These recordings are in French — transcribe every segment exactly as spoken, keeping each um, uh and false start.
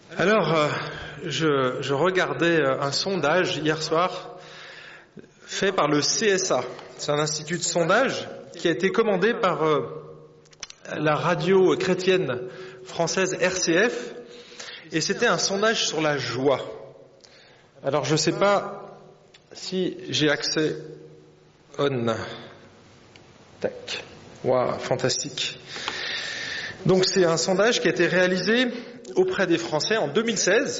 Alors, euh, je, je regardais un sondage hier soir fait par le C S A. C'est un institut de sondage qui a été commandé par euh, la radio chrétienne française R C F, et c'était un sondage sur la joie. Alors, je ne sais pas si j'ai accès on. Tac. Waouh, fantastique. Donc, c'est un sondage qui a été réalisé auprès des Français en deux mille seize,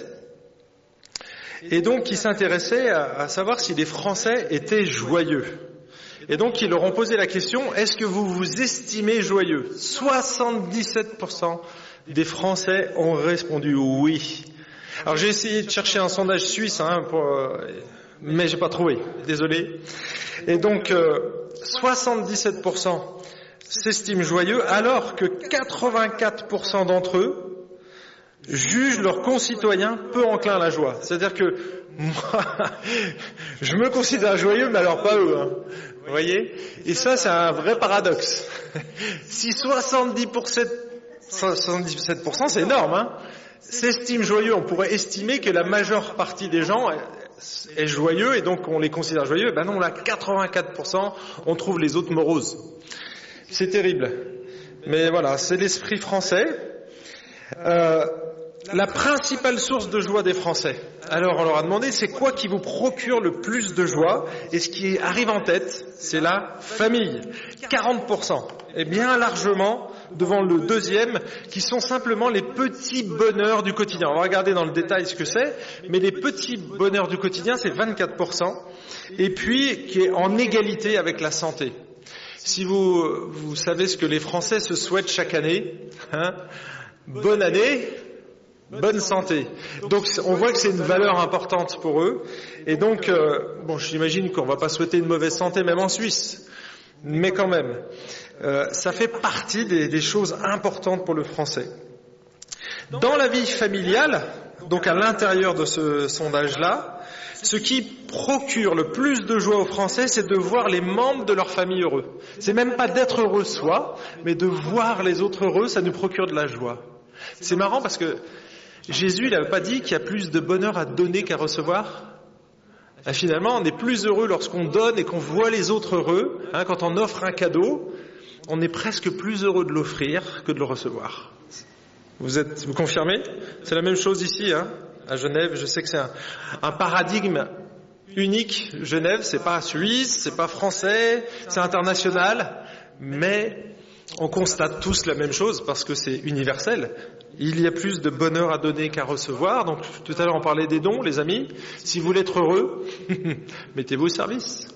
et donc qui s'intéressait à, à savoir si les Français étaient joyeux. Et donc ils leur ont posé la question: est-ce que vous vous estimez joyeux? soixante-dix-sept pour cent des Français ont répondu oui. Alors j'ai essayé de chercher un sondage suisse, hein, pour, euh, mais j'ai pas trouvé, désolé. Et donc euh, soixante-dix-sept pour cent s'estiment joyeux, alors que quatre-vingt-quatre pour cent d'entre eux jugent leurs concitoyens peu enclins à la joie. C'est-à-dire que moi, je me considère joyeux, mais alors pas eux. Hein. Vous voyez? Et ça, c'est un vrai paradoxe. Si soixante-dix pour cent, soixante-dix-sept pour cent, c'est énorme, hein, s'estiment joyeux, on pourrait estimer que la majeure partie des gens est joyeux, et donc on les considère joyeux. Ben non, là, quatre-vingt-quatre pour cent, on trouve les autres moroses. C'est terrible. Mais voilà, c'est l'esprit français. Euh, la principale source de joie des Français. Alors on leur a demandé, c'est quoi qui vous procure le plus de joie? Et ce qui arrive en tête, c'est la famille. quarante pour cent. Et bien largement devant le deuxième, qui sont simplement les petits bonheurs du quotidien. On va regarder dans le détail ce que c'est, mais les petits bonheurs du quotidien, c'est vingt-quatre pour cent. Et puis, qui est en égalité avec la santé. Si vous, vous savez ce que les Français se souhaitent chaque année, hein, bonne année, bonne santé. Donc on voit que c'est une valeur importante pour eux. Et donc, euh, bon, j'imagine qu'on ne va pas souhaiter une mauvaise santé même en Suisse, mais quand même, euh, ça fait partie des, des choses importantes pour le Français. Dans la vie familiale, donc à l'intérieur de ce sondage-là, ce qui procure le plus de joie aux Français, c'est de voir les membres de leur famille heureux. C'est même pas d'être heureux soi, mais de voir les autres heureux, ça nous procure de la joie. C'est marrant parce que Jésus, il n'avait pas dit qu'il y a plus de bonheur à donner qu'à recevoir. Et finalement, on est plus heureux lorsqu'on donne et qu'on voit les autres heureux. Hein, quand on offre un cadeau, on est presque plus heureux de l'offrir que de le recevoir. Vous êtes, vous confirmez? C'est la même chose ici, hein, à Genève. Je sais que c'est un, un paradigme unique. Genève, c'est pas suisse, c'est pas français, c'est international, mais on constate tous la même chose parce que c'est universel. Il y a plus de bonheur à donner qu'à recevoir. Donc tout à l'heure on parlait des dons, les amis. Si vous voulez être heureux, mettez-vous au service.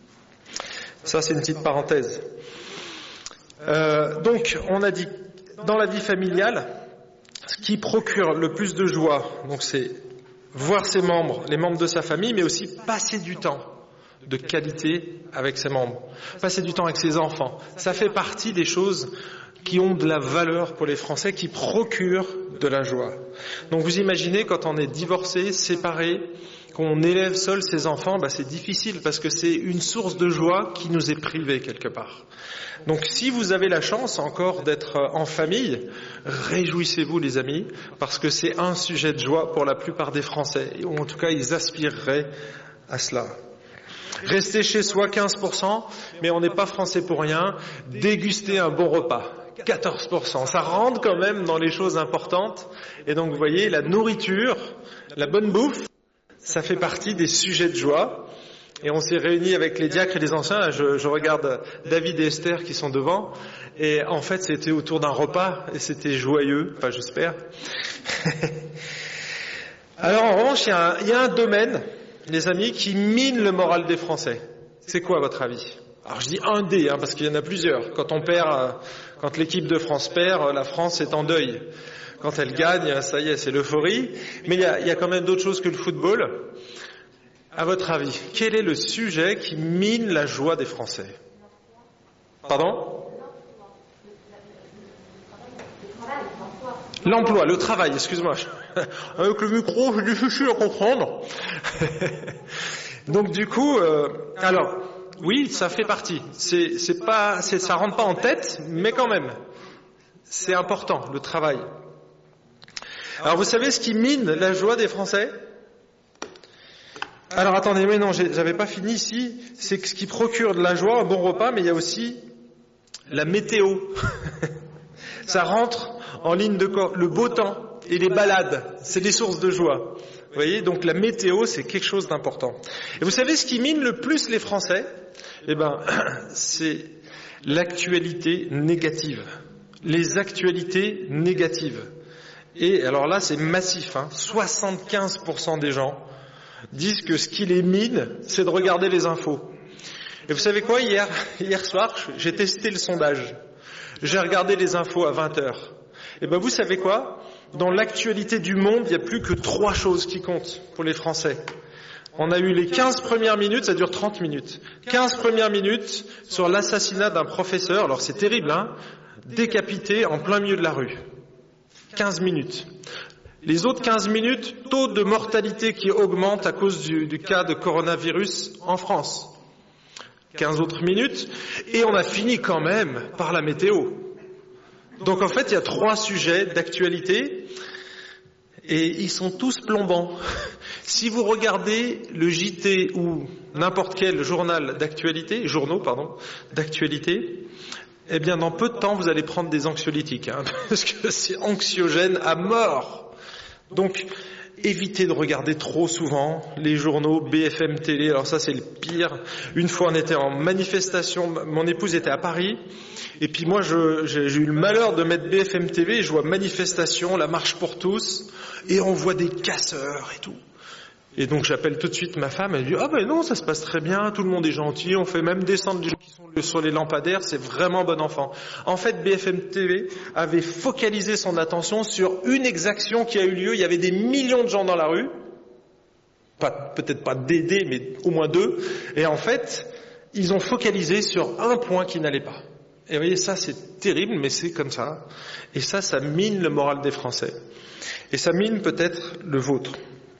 Ça, c'est une petite parenthèse. Euh, donc on a dit, dans la vie familiale, ce qui procure le plus de joie, donc c'est voir ses membres, les membres de sa famille, mais aussi passer du temps de qualité avec ses membres, passer du temps avec ses enfants. Ça fait partie des choses qui ont de la valeur pour les Français, qui procurent de la joie. Donc vous imaginez, quand on est divorcé, séparé, qu'on élève seul ses enfants, bah c'est difficile parce que c'est une source de joie qui nous est privée quelque part. Donc si vous avez la chance encore d'être en famille, réjouissez-vous les amis, parce que c'est un sujet de joie pour la plupart des Français, ou en tout cas ils aspireraient à cela. Rester chez soi, quinze pour cent, mais on n'est pas français pour rien. Déguster un bon repas, quatorze pour cent. Ça rentre quand même dans les choses importantes. Et donc vous voyez, la nourriture, la bonne bouffe, ça fait partie des sujets de joie. Et on s'est réunis avec les diacres et les anciens. Là, je, je regarde David et Esther qui sont devant. Et en fait, c'était autour d'un repas et c'était joyeux. Enfin, j'espère. Alors en revanche, il y a un, il y a un domaine, les amis, qui mine le moral des Français. C'est quoi à votre avis? Alors je dis un des, hein, parce qu'il y en a plusieurs. Quand on perd, quand l'équipe de France perd, la France est en deuil. Quand elle gagne, ça y est, c'est l'euphorie. Mais il y a, il y a quand même d'autres choses que le football. À votre avis, quel est le sujet qui mine la joie des Français? Pardon? L'emploi, le travail, excuse-moi. Avec le micro, c'est difficile à comprendre. Donc du coup, euh, alors, oui, ça fait partie. C'est, c'est pas, c'est, ça rentre pas en tête, mais quand même, c'est important, le travail. Alors vous savez ce qui mine la joie des Français? Alors attendez, mais non, j'avais pas fini ici. C'est que ce qui procure de la joie, un bon repas, mais il y a aussi la météo. Ça rentre en ligne de compte. Le beau temps et les balades, c'est des sources de joie. Vous voyez, donc la météo, c'est quelque chose d'important. Et vous savez ce qui mine le plus les Français? Eh ben, c'est l'actualité négative. Les actualités négatives. Et alors là, c'est massif, hein. soixante-quinze pour cent des gens disent que ce qui les mine, c'est de regarder les infos. Et vous savez quoi, hier, hier soir, j'ai testé le sondage. J'ai regardé les infos à vingt heures. Et ben vous savez quoi? Dans l'actualité du monde, il n'y a plus que trois choses qui comptent pour les Français. On a eu les quinze premières minutes, ça dure trente minutes. quinze premières minutes sur l'assassinat d'un professeur, alors c'est terrible, hein, décapité en plein milieu de la rue. quinze minutes. Les autres quinze minutes, taux de mortalité qui augmente à cause du, du cas de coronavirus en France. quinze autres minutes, et on a fini quand même par la météo. Donc en fait, il y a trois sujets d'actualité, et ils sont tous plombants. Si vous regardez le J T ou n'importe quel journal d'actualité, journaux, pardon, d'actualité, eh bien dans peu de temps, vous allez prendre des anxiolytiques, hein, parce que c'est anxiogène à mort. Donc, évitez de regarder trop souvent les journaux, B F M télé, alors ça c'est le pire. Une fois on était en manifestation, mon épouse était à Paris, et puis moi je, j'ai, j'ai eu le malheur de mettre B F M T V, et je vois manifestation, la marche pour tous, et on voit des casseurs et tout. Et donc j'appelle tout de suite ma femme, elle dit « Ah ben non, ça se passe très bien, tout le monde est gentil, on fait même descendre les gens qui sont sur les lampadaires, c'est vraiment bon enfant. » En fait, B F M T V avait focalisé son attention sur une exaction qui a eu lieu, il y avait des millions de gens dans la rue, pas, peut-être pas d'aider, mais au moins deux, et en fait, ils ont focalisé sur un point qui n'allait pas. Et vous voyez, ça c'est terrible, mais c'est comme ça. Et ça, ça mine le moral des Français. Et ça mine peut-être le vôtre.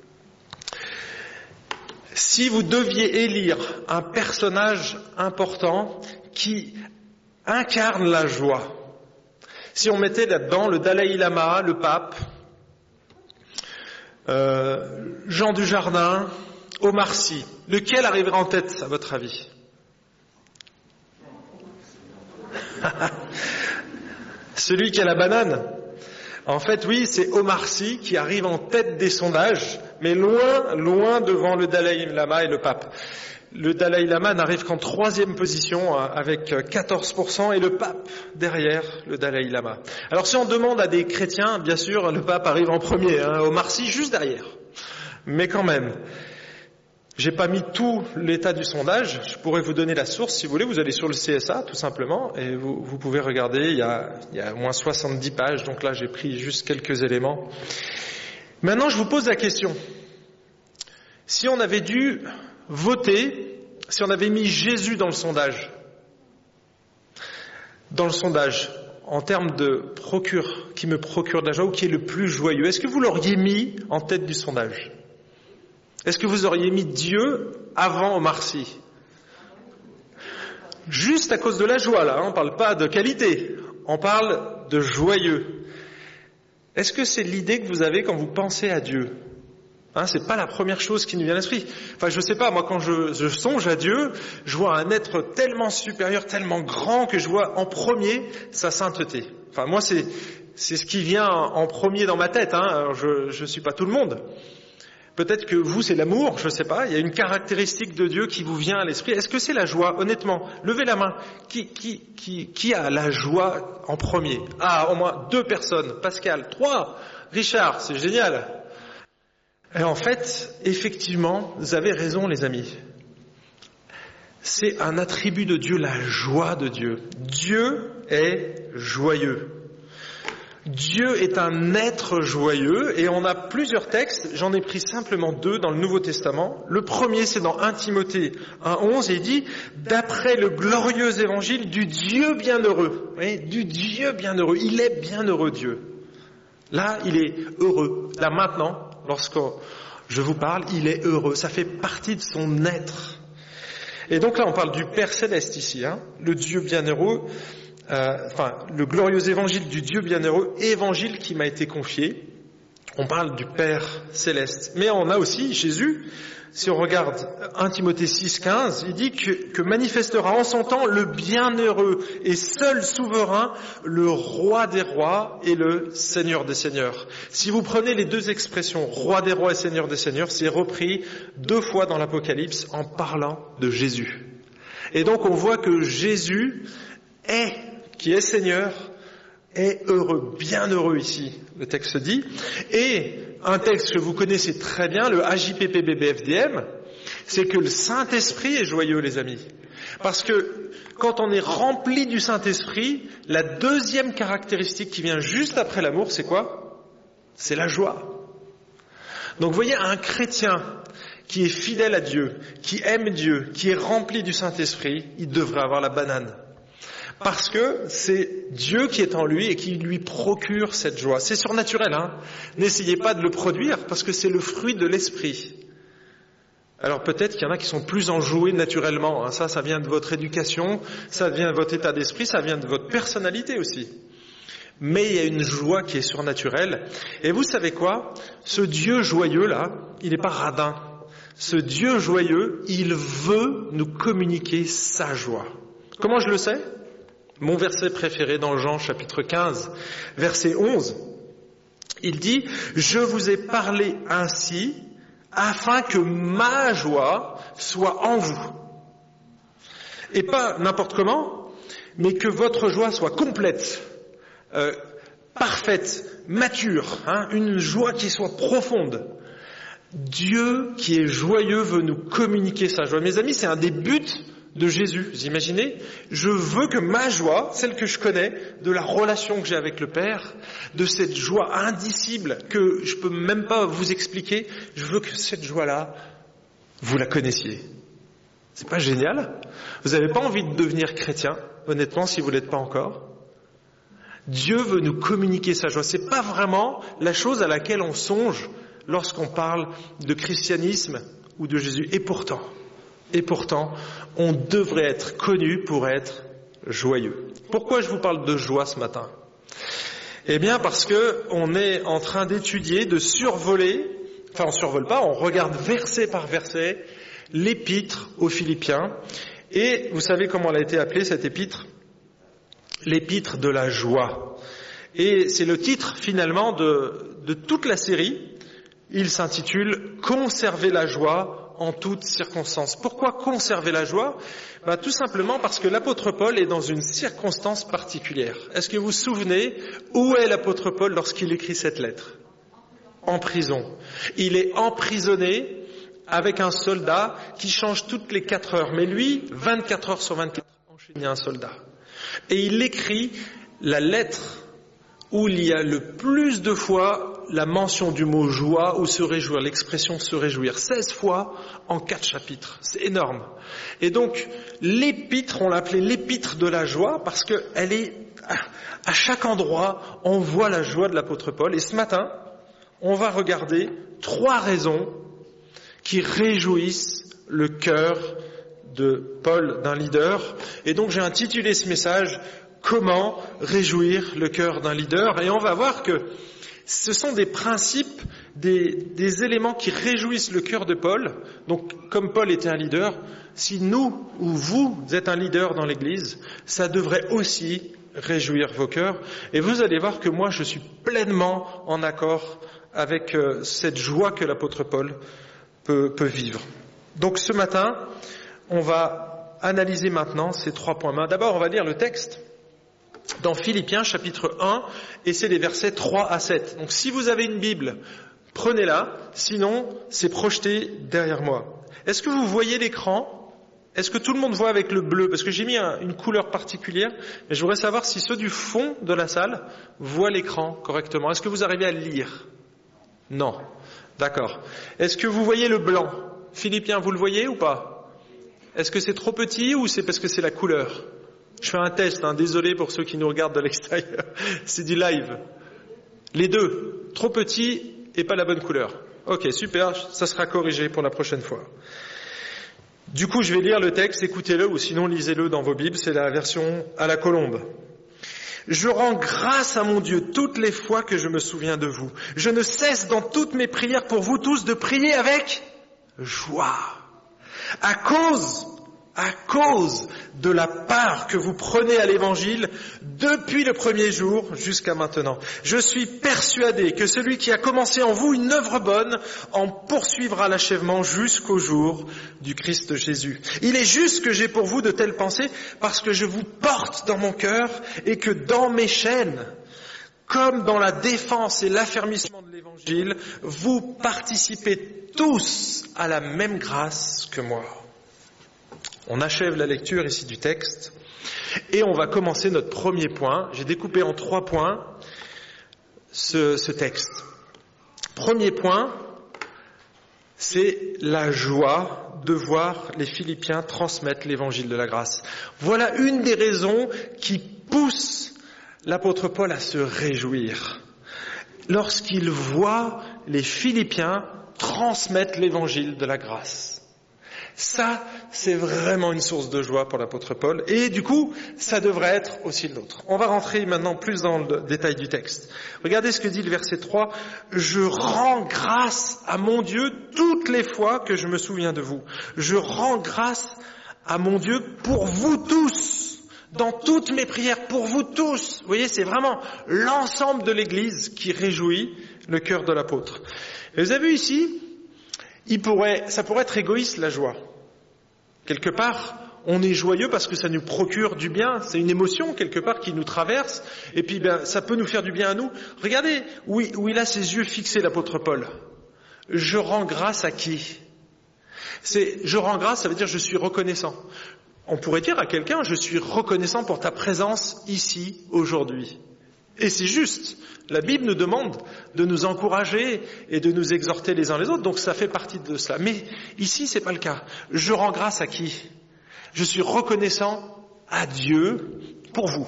Si vous deviez élire un personnage important qui incarne la joie, si on mettait là-dedans le Dalai Lama, le pape, euh, Jean Dujardin, Omar Sy, lequel arriverait en tête à votre avis? Celui qui a la banane. En fait, oui, c'est Omar Sy qui arrive en tête des sondages, mais loin, loin devant le Dalai Lama et le pape. Le Dalai Lama n'arrive qu'en troisième position avec quatorze pour cent et le pape derrière le Dalai Lama. Alors si on demande à des chrétiens, bien sûr, le pape arrive en premier, hein, Omar Sy juste derrière. Mais quand même, j'ai pas mis tout l'état du sondage, je pourrais vous donner la source si vous voulez, vous allez sur le C S A tout simplement et vous, vous pouvez regarder, il y, a, il y a au moins soixante-dix pages, donc là j'ai pris juste quelques éléments. Maintenant je vous pose la question, si on avait dû voter, si on avait mis Jésus dans le sondage, dans le sondage, en termes de procure, qui me procure de la joie ou qui est le plus joyeux, est-ce que vous l'auriez mis en tête du sondage ? Est-ce que vous auriez mis Dieu avant Omar Sy? Juste à cause de la joie, là, hein, on ne parle pas de qualité, on parle de joyeux. Est-ce que c'est l'idée que vous avez quand vous pensez à Dieu? Hein, c'est pas la première chose qui nous vient à l'esprit. Enfin, je sais pas, moi quand je, je songe à Dieu, je vois un être tellement supérieur, tellement grand que je vois en premier sa sainteté. Enfin, moi c'est c'est ce qui vient en premier dans ma tête. Hein. Alors, je je suis pas tout le monde. Peut-être que vous, c'est l'amour, je ne sais pas, il y a une caractéristique de Dieu qui vous vient à l'esprit. Est-ce que c'est la joie? Honnêtement, levez la main. Qui, qui, qui, qui a la joie en premier? Ah, au moins deux personnes. Pascal, trois. Richard, c'est génial. Et en fait, effectivement, vous avez raison les amis. C'est un attribut de Dieu, la joie de Dieu. Dieu est joyeux. Dieu est un être joyeux et on a plusieurs textes, j'en ai pris simplement deux dans le Nouveau Testament. Le premier c'est dans un Timothée un onze et il dit « D'après le glorieux évangile du Dieu bienheureux ». Oui, du Dieu bienheureux, il est bienheureux Dieu. Là, il est heureux. Là maintenant, lorsque je vous parle, il est heureux, ça fait partie de son être. Et donc là on parle du Père Céleste ici, hein, le Dieu bienheureux. Euh, enfin, le glorieux évangile du Dieu bienheureux, évangile qui m'a été confié. On parle du Père céleste. Mais on a aussi Jésus. Si on regarde premier Timothée six, quinze, il dit que, que manifestera en son temps le bienheureux et seul souverain, le roi des rois et le Seigneur des seigneurs. Si vous prenez les deux expressions, roi des rois et Seigneur des seigneurs, c'est repris deux fois dans l'Apocalypse en parlant de Jésus. Et donc on voit que Jésus est, qui est Seigneur, est heureux, bien heureux ici, le texte dit. Et un texte que vous connaissez très bien, le A J P P B B F D M, c'est que le Saint-Esprit est joyeux, les amis. Parce que quand on est rempli du Saint-Esprit, la deuxième caractéristique qui vient juste après l'amour, c'est quoi? C'est la joie. Donc vous voyez, un chrétien qui est fidèle à Dieu, qui aime Dieu, qui est rempli du Saint-Esprit, il devrait avoir la banane. Parce que c'est Dieu qui est en lui et qui lui procure cette joie. C'est surnaturel, hein. N'essayez pas de le produire parce que c'est le fruit de l'esprit. Alors peut-être qu'il y en a qui sont plus enjoués naturellement. Hein. Ça, ça vient de votre éducation, ça vient de votre état d'esprit, ça vient de votre personnalité aussi. Mais il y a une joie qui est surnaturelle. Et vous savez quoi? Ce Dieu joyeux là, il n'est pas radin. Ce Dieu joyeux, il veut nous communiquer sa joie. Comment je le sais? Mon verset préféré dans Jean chapitre quinze, verset onze, il dit « Je vous ai parlé ainsi afin que ma joie soit en vous. » Et pas n'importe comment, mais que votre joie soit complète, euh, parfaite, mature, hein, une joie qui soit profonde. Dieu qui est joyeux veut nous communiquer sa joie. Mes amis, c'est un des buts de Jésus, vous imaginez? Je veux que ma joie, celle que je connais, de la relation que j'ai avec le Père, de cette joie indicible que je peux même pas vous expliquer, je veux que cette joie-là, vous la connaissiez. C'est pas génial? Vous n'avez pas envie de devenir chrétien, honnêtement, si vous l'êtes pas encore? Dieu veut nous communiquer sa joie. C'est pas vraiment la chose à laquelle on songe lorsqu'on parle de christianisme ou de Jésus. Et pourtant, Et pourtant, on devrait être connu pour être joyeux. Pourquoi je vous parle de joie ce matin? Eh bien parce que on est en train d'étudier, de survoler, enfin on survole pas, on regarde verset par verset l'épître aux Philippiens. Et vous savez comment elle a été appelée cette épître? L'épître de la joie. Et c'est le titre finalement de, de toute la série. Il s'intitule « Conserver la joie » en toutes circonstances. Pourquoi conserver la joie? Ben, tout simplement parce que l'apôtre Paul est dans une circonstance particulière. Est-ce que vous vous souvenez où est l'apôtre Paul lorsqu'il écrit cette lettre? En prison. Il est emprisonné avec un soldat qui change toutes les quatre heures. Mais lui, vingt-quatre heures sur vingt-quatre, enchaîné un soldat. Et il écrit la lettre où il y a le plus de fois la mention du mot joie ou se réjouir, l'expression se réjouir, seize fois en quatre chapitres. C'est énorme. Et donc, l'épître, on l'appelait l'épître de la joie parce qu'elle est, à chaque endroit, on voit la joie de l'apôtre Paul. Et ce matin, on va regarder trois raisons qui réjouissent le cœur de Paul, d'un leader. Et donc, j'ai intitulé ce message « Comment réjouir le cœur d'un leader ?» Et on va voir que ce sont des principes, des, des éléments qui réjouissent le cœur de Paul. Donc, comme Paul était un leader, si nous ou vous êtes un leader dans l'Église, ça devrait aussi réjouir vos cœurs. Et vous allez voir que moi, je suis pleinement en accord avec euh, cette joie que l'apôtre Paul peut, peut vivre. Donc, ce matin, on va analyser maintenant ces trois points. D'abord, on va lire le texte dans Philippiens chapitre un, et c'est les versets trois à sept. Donc si vous avez une Bible, prenez-la, sinon c'est projeté derrière moi. Est-ce que vous voyez l'écran? Est-ce que tout le monde voit avec le bleu? Parce que j'ai mis un, une couleur particulière, mais je voudrais savoir si ceux du fond de la salle voient l'écran correctement. Est-ce que vous arrivez à le lire? Non. D'accord. Est-ce que vous voyez le blanc? Philippiens, vous le voyez ou pas? Est-ce que c'est trop petit ou c'est parce que c'est la couleur? Je fais un test, hein, désolé pour ceux qui nous regardent de l'extérieur, c'est du live. Les deux, trop petit et pas la bonne couleur. Ok, super, ça sera corrigé pour la prochaine fois. Du coup, je vais lire le texte, écoutez-le ou sinon lisez-le dans vos Bibles, c'est la version à la colombe. Je rends grâce à mon Dieu toutes les fois que je me souviens de vous. Je ne cesse dans toutes mes prières pour vous tous de prier avec joie. À cause, à cause de la part que vous prenez à l'évangile depuis le premier jour jusqu'à maintenant. Je suis persuadé que celui qui a commencé en vous une œuvre bonne en poursuivra l'achèvement jusqu'au jour du Christ Jésus. Il est juste que j'ai pour vous de telles pensées parce que je vous porte dans mon cœur et que dans mes chaînes, comme dans la défense et l'affermissement de l'évangile, vous participez tous à la même grâce que moi. On achève la lecture ici du texte et on va commencer notre premier point. J'ai découpé en trois points ce, ce texte. Premier point, c'est la joie de voir les Philippiens transmettre l'évangile de la grâce. Voilà une des raisons qui pousse l'apôtre Paul à se réjouir lorsqu'il voit les Philippiens transmettre l'évangile de la grâce. Ça, c'est vraiment une source de joie pour l'apôtre Paul. Et du coup, ça devrait être aussi le nôtre. On va rentrer maintenant plus dans le détail du texte. Regardez ce que dit le verset trois. « Je rends grâce à mon Dieu toutes les fois que je me souviens de vous. Je rends grâce à mon Dieu pour vous tous, dans toutes mes prières, pour vous tous. » Vous voyez, c'est vraiment l'ensemble de l'Église qui réjouit le cœur de l'apôtre. Et vous avez vu ici, il pourrait, ça pourrait être égoïste la joie. Quelque part, on est joyeux parce que ça nous procure du bien, c'est une émotion quelque part qui nous traverse, et puis ben, ça peut nous faire du bien à nous. Regardez où il, où il a ses yeux fixés, l'apôtre Paul. Je rends grâce à qui ? C'est, je rends grâce, ça veut dire je suis reconnaissant. On pourrait dire à quelqu'un, je suis reconnaissant pour ta présence ici, aujourd'hui. Et c'est juste. La Bible nous demande de nous encourager et de nous exhorter les uns les autres, donc ça fait partie de cela. Mais ici, c'est pas le cas. Je rends grâce à qui ? Je suis reconnaissant à Dieu pour vous.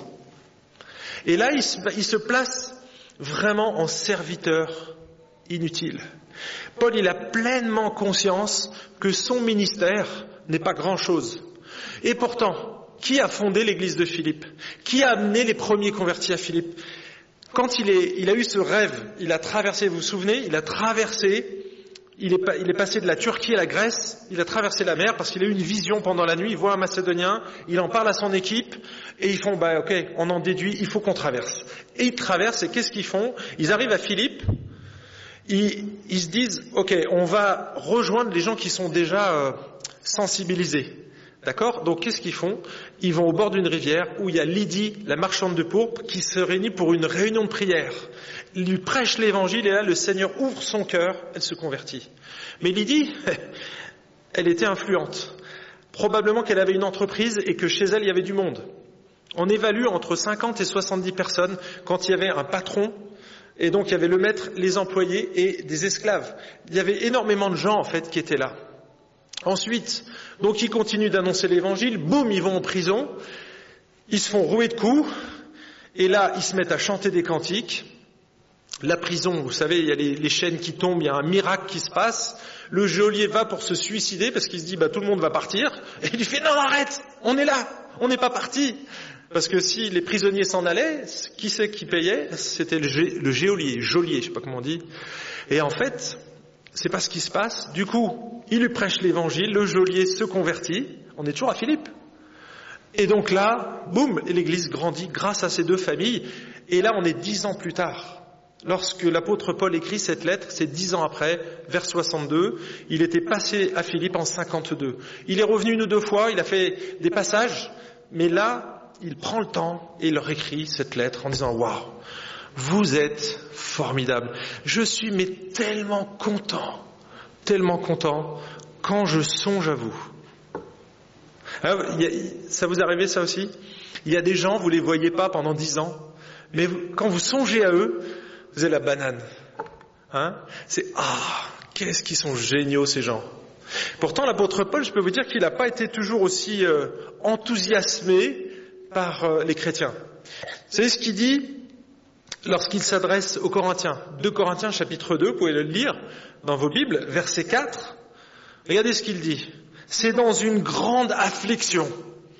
Et là, il se, il se place vraiment en serviteur inutile. Paul, il a pleinement conscience que son ministère n'est pas grand-chose. Et pourtant, qui a fondé l'église de Philippe ? Qui a amené les premiers convertis à Philippe ? Quand il, est, il a eu ce rêve, il a traversé, vous vous souvenez, il a traversé, il est, il est passé de la Turquie à la Grèce, il a traversé la mer parce qu'il a eu une vision pendant la nuit, il voit un Macédonien, il en parle à son équipe et ils font, bah ok, on en déduit, il faut qu'on traverse. Et ils traversent et qu'est-ce qu'ils font ? Ils arrivent à Philippe, ils, ils se disent, ok, on va rejoindre les gens qui sont déjà euh, sensibilisés. D'accord ? Donc qu'est-ce qu'ils font ? Ils vont au bord d'une rivière où il y a Lydie, la marchande de pourpre, qui se réunit pour une réunion de prière. Il lui prêche l'évangile et là le Seigneur ouvre son cœur, elle se convertit. Mais Lydie, elle était influente. Probablement qu'elle avait une entreprise et que chez elle il y avait du monde. On évalue entre cinquante et soixante-dix personnes quand il y avait un patron et donc il y avait le maître, les employés et des esclaves. Il y avait énormément de gens en fait qui étaient là. Ensuite, donc ils continuent d'annoncer l'évangile, boum, ils vont en prison, ils se font rouer de coups, et là, ils se mettent à chanter des cantiques. La prison, vous savez, il y a les, les chaînes qui tombent, il y a un miracle qui se passe. Le geôlier va pour se suicider parce qu'il se dit, bah tout le monde va partir. Et il lui fait, non, arrête, on est là, on n'est pas parti. Parce que si les prisonniers s'en allaient, qui c'est qui payait ? C'était le, gé, le geôlier, geôlier, je sais pas comment on dit. Et en fait, c'est pas ce qui se passe. Du coup, il lui prêche l'évangile, le geôlier se convertit. On est toujours à Philippe. Et donc là, boum, et l'église grandit grâce à ces deux familles. Et là, on est dix ans plus tard. Lorsque l'apôtre Paul écrit cette lettre, c'est dix ans après, vers soixante-deux. Il était passé à Philippe en cinquante-deux. Il est revenu une ou deux fois, il a fait des passages. Mais là, il prend le temps et il leur écrit cette lettre en disant « Waouh !» Vous êtes formidables. Je suis mais tellement content, tellement content quand je songe à vous. Alors, il y a, ça vous arrive ça aussi ? Il y a des gens, vous les voyez pas pendant dix ans, mais vous, quand vous songez à eux, vous avez la banane. Hein ? C'est ah, qu'est-ce qu'ils sont géniaux ces gens. Pourtant, l'apôtre Paul, je peux vous dire qu'il n'a pas été toujours aussi euh, enthousiasmé par euh, les chrétiens. Vous savez ce qu'il dit ? Lorsqu'il s'adresse aux Corinthiens, deux Corinthiens chapitre deux, vous pouvez le lire dans vos Bibles, verset quatre, regardez ce qu'il dit. C'est dans une grande affliction,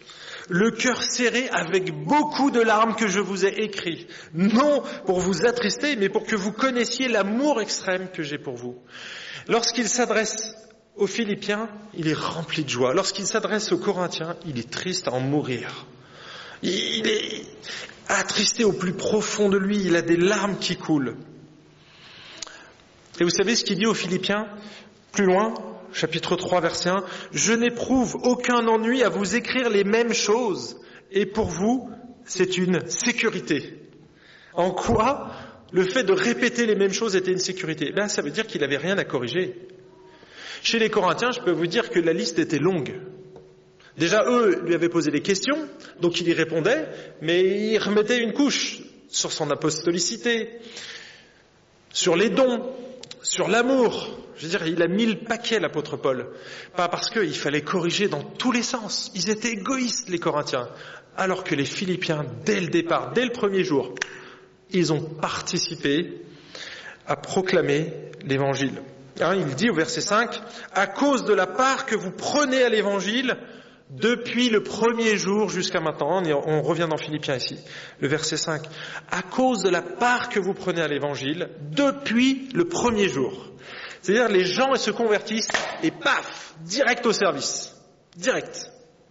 le cœur serré avec beaucoup de larmes que je vous ai écrit, non pour vous attrister, mais pour que vous connaissiez l'amour extrême que j'ai pour vous. Lorsqu'il s'adresse aux Philippiens, il est rempli de joie. Lorsqu'il s'adresse aux Corinthiens, il est triste à en mourir. Il est attristé au plus profond de lui, il a des larmes qui coulent. Et vous savez ce qu'il dit aux Philippiens, plus loin, chapitre trois, verset un, « Je n'éprouve aucun ennui à vous écrire les mêmes choses, et pour vous, c'est une sécurité. » En quoi le fait de répéter les mêmes choses était une sécurité? Eh bien, ça veut dire qu'il n'avait rien à corriger. Chez les Corinthiens, je peux vous dire que la liste était longue. Déjà, eux lui avaient posé des questions, donc il y répondait, mais il remettait une couche sur son apostolicité, sur les dons, sur l'amour. Je veux dire, il a mis le paquet, l'apôtre Paul. Pas parce qu'il fallait corriger dans tous les sens. Ils étaient égoïstes, les Corinthiens. Alors que les Philippiens, dès le départ, dès le premier jour, ils ont participé à proclamer l'évangile. Hein, il dit au verset cinq, « À cause de la part que vous prenez à l'évangile, depuis le premier jour jusqu'à maintenant, on revient dans Philippiens ici, le verset cinq, « À cause de la part que vous prenez à l'évangile, depuis le premier jour. » C'est-à-dire, les gens, ils se convertissent et paf, direct au service. Direct.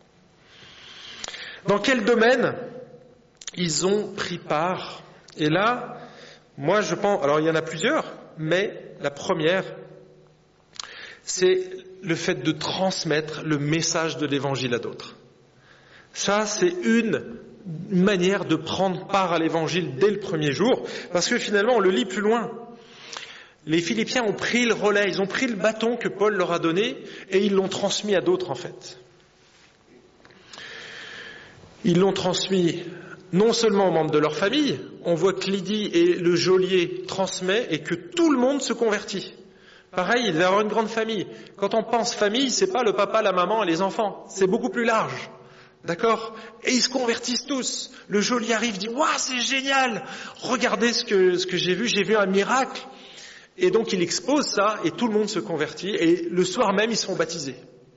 Dans quel domaine ils ont pris part? Et là, moi je pense, alors il y en a plusieurs, mais la première, c'est le fait de transmettre le message de l'évangile à d'autres. Ça, c'est une manière de prendre part à l'évangile dès le premier jour, parce que finalement, on le lit plus loin. Les Philippiens ont pris le relais, ils ont pris le bâton que Paul leur a donné et ils l'ont transmis à d'autres en fait. Ils l'ont transmis non seulement aux membres de leur famille, on voit que Lydie et le geôlier transmet et que tout le monde se convertit. Pareil, il va y avoir une grande famille. Quand on pense famille, c'est pas le papa, la maman et les enfants, c'est beaucoup plus large. D'accord? Et ils se convertissent tous. Le geôlier arrive, dit « Waouh, c'est génial! Regardez ce que, ce que j'ai vu, j'ai vu un miracle !» Et donc il expose ça et tout le monde se convertit et le soir même ils sont baptisés.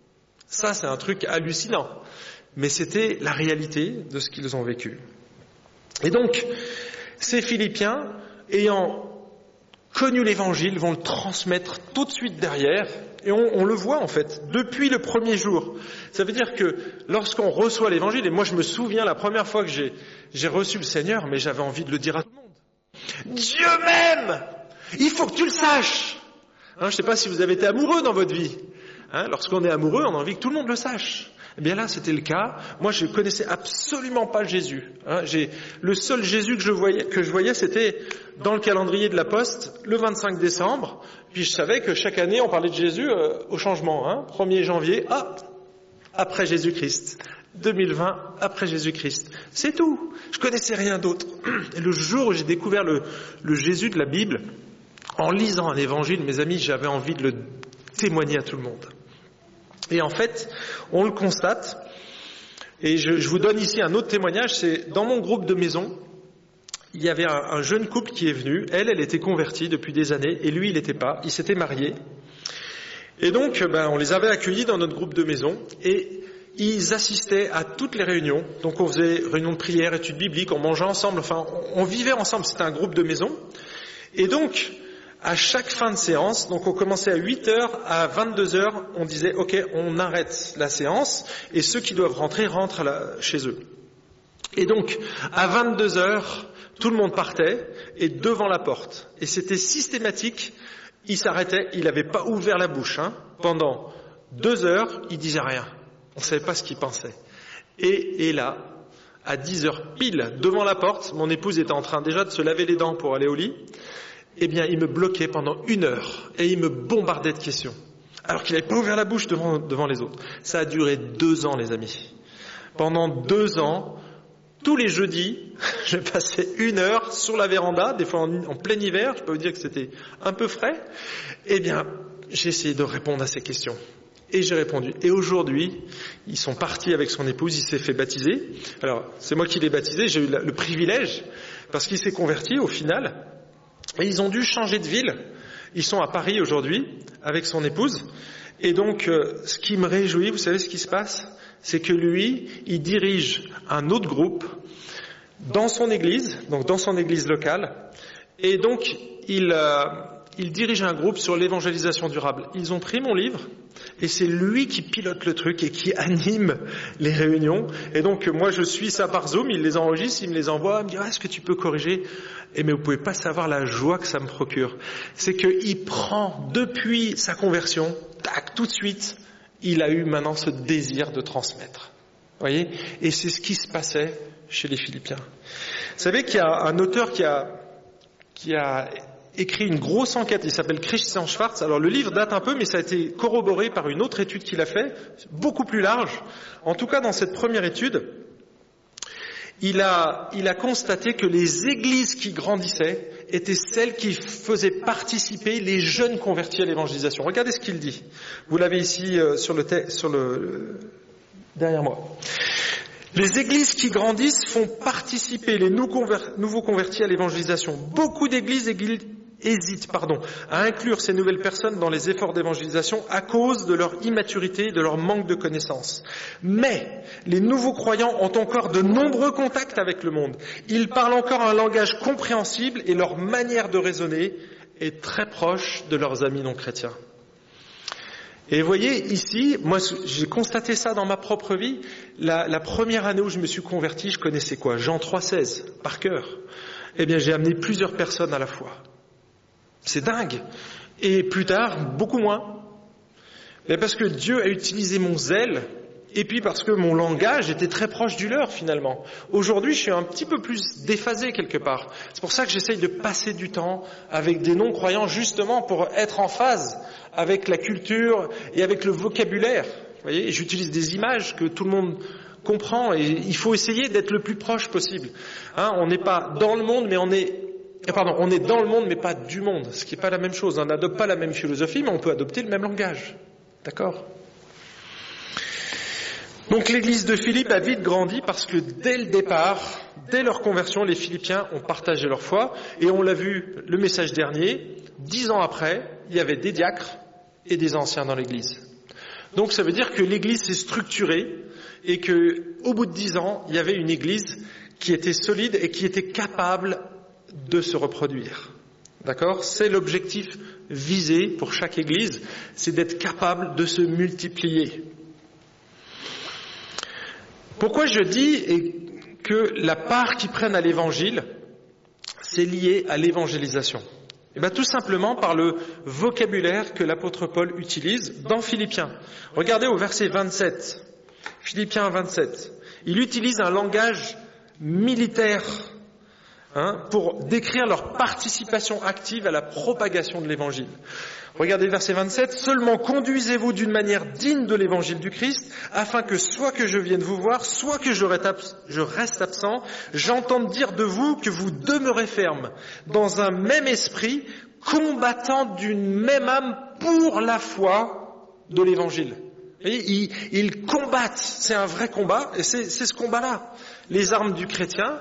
Ça c'est un truc hallucinant, mais c'était la réalité de ce qu'ils ont vécu. Et donc ces Philippiens, ayant connu l'évangile, vont le transmettre tout de suite derrière et on, on le voit en fait depuis le premier jour. Ça veut dire que lorsqu'on reçoit l'évangile, et moi je me souviens la première fois que j'ai, j'ai reçu le Seigneur, mais j'avais envie de le dire à tout le monde. Dieu m'aime! Il faut que tu le saches. Hein, je ne sais pas si vous avez été amoureux dans votre vie. Hein, lorsqu'on est amoureux, on a envie que tout le monde le sache. Eh bien là, c'était le cas. Moi, je connaissais absolument pas Jésus. Hein, j'ai, le seul Jésus que je voyais, que je voyais, c'était dans le calendrier de la Poste, le vingt-cinq décembre. Puis je savais que chaque année, on parlait de Jésus euh, au changement. Hein, premier janvier, ah, après Jésus-Christ. deux mille vingt, après Jésus-Christ. C'est tout. Je connaissais rien d'autre. Et le jour où j'ai découvert le, le Jésus de la Bible, en lisant un évangile, mes amis, j'avais envie de le témoigner à tout le monde. Et en fait, on le constate, et je, je vous donne ici un autre témoignage, c'est dans mon groupe de maison, il y avait un, un jeune couple qui est venu, elle, elle était convertie depuis des années, et lui, il n'était pas, il s'était marié. Et donc, ben, on les avait accueillis dans notre groupe de maison, et ils assistaient à toutes les réunions, donc on faisait réunion de prière, études bibliques, on mangeait ensemble, enfin, on, on vivait ensemble, c'était un groupe de maison, et donc, à chaque fin de séance, donc on commençait à huit heures, à vingt-deux heures, on disait « Ok, on arrête la séance et ceux qui doivent rentrer, rentrent à la, chez eux. » Et donc, à vingt-deux heures, tout le monde partait et devant la porte. Et c'était systématique, il s'arrêtait, il n'avait pas ouvert la bouche. Hein. Pendant deux heures, il disait rien. On ne savait pas ce qu'il pensait. Et, et là, à dix heures pile, devant la porte, mon épouse était en train déjà de se laver les dents pour aller au lit. Eh bien, il me bloquait pendant une heure et il me bombardait de questions. Alors qu'il n'avait pas ouvert la bouche devant, devant les autres. Ça a duré deux ans, les amis. Pendant deux ans, tous les jeudis, je passais une heure sur la véranda, des fois en, en plein hiver, je peux vous dire que c'était un peu frais. Eh bien, j'ai essayé de répondre à ces questions. Et j'ai répondu. Et aujourd'hui, ils sont partis avec son épouse, il s'est fait baptiser. Alors, c'est moi qui l'ai baptisé, j'ai eu le privilège, parce qu'il s'est converti au final. Et ils ont dû changer de ville. Ils sont à Paris aujourd'hui avec son épouse. Et donc, euh, ce qui me réjouit, vous savez ce qui se passe? c'est que lui, il dirige un autre groupe dans son église, donc dans son église locale, et donc il, euh, il dirige un groupe sur l'évangélisation durable. Ils ont pris mon livre, et c'est lui qui pilote le truc et qui anime les réunions. Et donc moi je suis ça par Zoom, il les enregistre, il me les envoie, il me dit ah, est-ce que tu peux corriger? Et mais vous pouvez pas savoir la joie que ça me procure. C'est qu'il prend depuis sa conversion, tac, tout de suite, il a eu maintenant ce désir de transmettre. Vous voyez? Et c'est ce qui se passait chez les Philippiens. Vous savez qu'il y a un auteur qui a, qui a écrit une grosse enquête, il s'appelle Christian Schwarz. Alors le livre date un peu, mais ça a été corroboré par une autre étude qu'il a fait, beaucoup plus large. En tout cas, dans cette première étude, il a, il a constaté que les églises qui grandissaient étaient celles qui faisaient participer les jeunes convertis à l'évangélisation. Regardez ce qu'il dit. Vous l'avez ici euh, sur le, te- sur le, le derrière moi. Les églises qui grandissent font participer les nouveaux convertis à l'évangélisation. Beaucoup d'églises hésitent pardon, à inclure ces nouvelles personnes dans les efforts d'évangélisation à cause de leur immaturité et de leur manque de connaissances. Mais les nouveaux croyants ont encore de nombreux contacts avec le monde. Ils parlent encore un langage compréhensible et leur manière de raisonner est très proche de leurs amis non chrétiens. Et vous voyez, ici, moi j'ai constaté ça dans ma propre vie. La, la première année où je me suis converti, je connaissais quoi? Jean trois seize, par cœur. Eh bien, j'ai amené plusieurs personnes à la fois. C'est dingue. Et plus tard, beaucoup moins. Mais parce que Dieu a utilisé mon zèle, et puis parce que mon langage était très proche du leur, finalement. Aujourd'hui, je suis un petit peu plus déphasé quelque part. C'est pour ça que j'essaye de passer du temps avec des non-croyants, justement pour être en phase avec la culture et avec le vocabulaire. Vous voyez, et j'utilise des images que tout le monde comprend, et il faut essayer d'être le plus proche possible. Hein, on n'est pas dans le monde, mais on est... Pardon, on est dans le monde, mais pas du monde, ce qui n'est pas la même chose. On n'adopte pas la même philosophie, mais on peut adopter le même langage. D'accord ? Donc l'église de Philippe a vite grandi parce que dès le départ, dès leur conversion, les Philippiens ont partagé leur foi. Et on l'a vu le message dernier, dix ans après, il y avait des diacres et des anciens dans l'église. Donc ça veut dire que l'église s'est structurée et qu'au bout de dix ans, il y avait une église qui était solide et qui était capable de se reproduire. D'accord ? C'est l'objectif visé pour chaque église, c'est d'être capable de se multiplier. Pourquoi je dis que la part qu'ils prennent à l'évangile, c'est lié à l'évangélisation ? Eh bien, tout simplement par le vocabulaire que l'apôtre Paul utilise dans Philippiens. Regardez au verset vingt-sept. Philippiens vingt-sept. Il utilise un langage militaire hein, pour décrire leur participation active à la propagation de l'évangile. Regardez le verset vingt-sept. « Seulement conduisez-vous d'une manière digne de l'évangile du Christ, afin que soit que je vienne vous voir, soit que je reste absent, j'entende dire de vous que vous demeurez ferme, dans un même esprit, combattant d'une même âme pour la foi de l'évangile. » Vous voyez, ils, ils combattent, c'est un vrai combat, et c'est, c'est ce combat-là. Les armes du chrétien,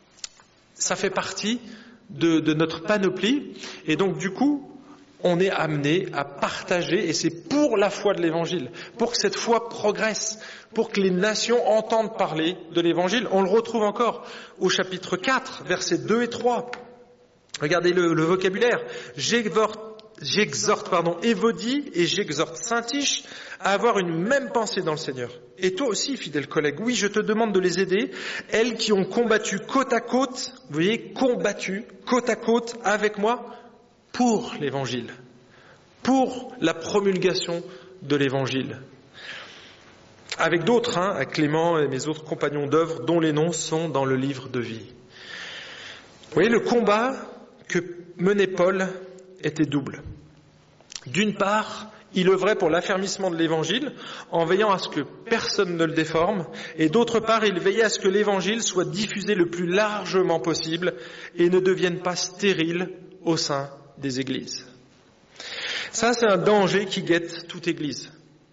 ça fait partie de, de notre panoplie, et donc du coup, on est amené à partager, et c'est pour la foi de l'Évangile, pour que cette foi progresse, pour que les nations entendent parler de l'Évangile. On le retrouve encore au chapitre quatre, versets deux et trois. Regardez le, le vocabulaire. J'exhorte, j'exhorte pardon, Évodie et j'exhorte Syntyche à avoir une même pensée dans le Seigneur. Et toi aussi, fidèle collègue, oui, je te demande de les aider, elles qui ont combattu côte à côte, vous voyez, combattu côte à côte avec moi, pour l'Évangile, pour la promulgation de l'Évangile. Avec d'autres, hein, avec Clément et mes autres compagnons d'œuvre, dont les noms sont dans le livre de vie. Vous voyez, le combat que menait Paul était double. D'une part, il œuvrait pour l'affermissement de l'Évangile, en veillant à ce que personne ne le déforme, et d'autre part, il veillait à ce que l'Évangile soit diffusé le plus largement possible et ne devienne pas stérile au sein des églises. Ça, c'est un danger qui guette toute église.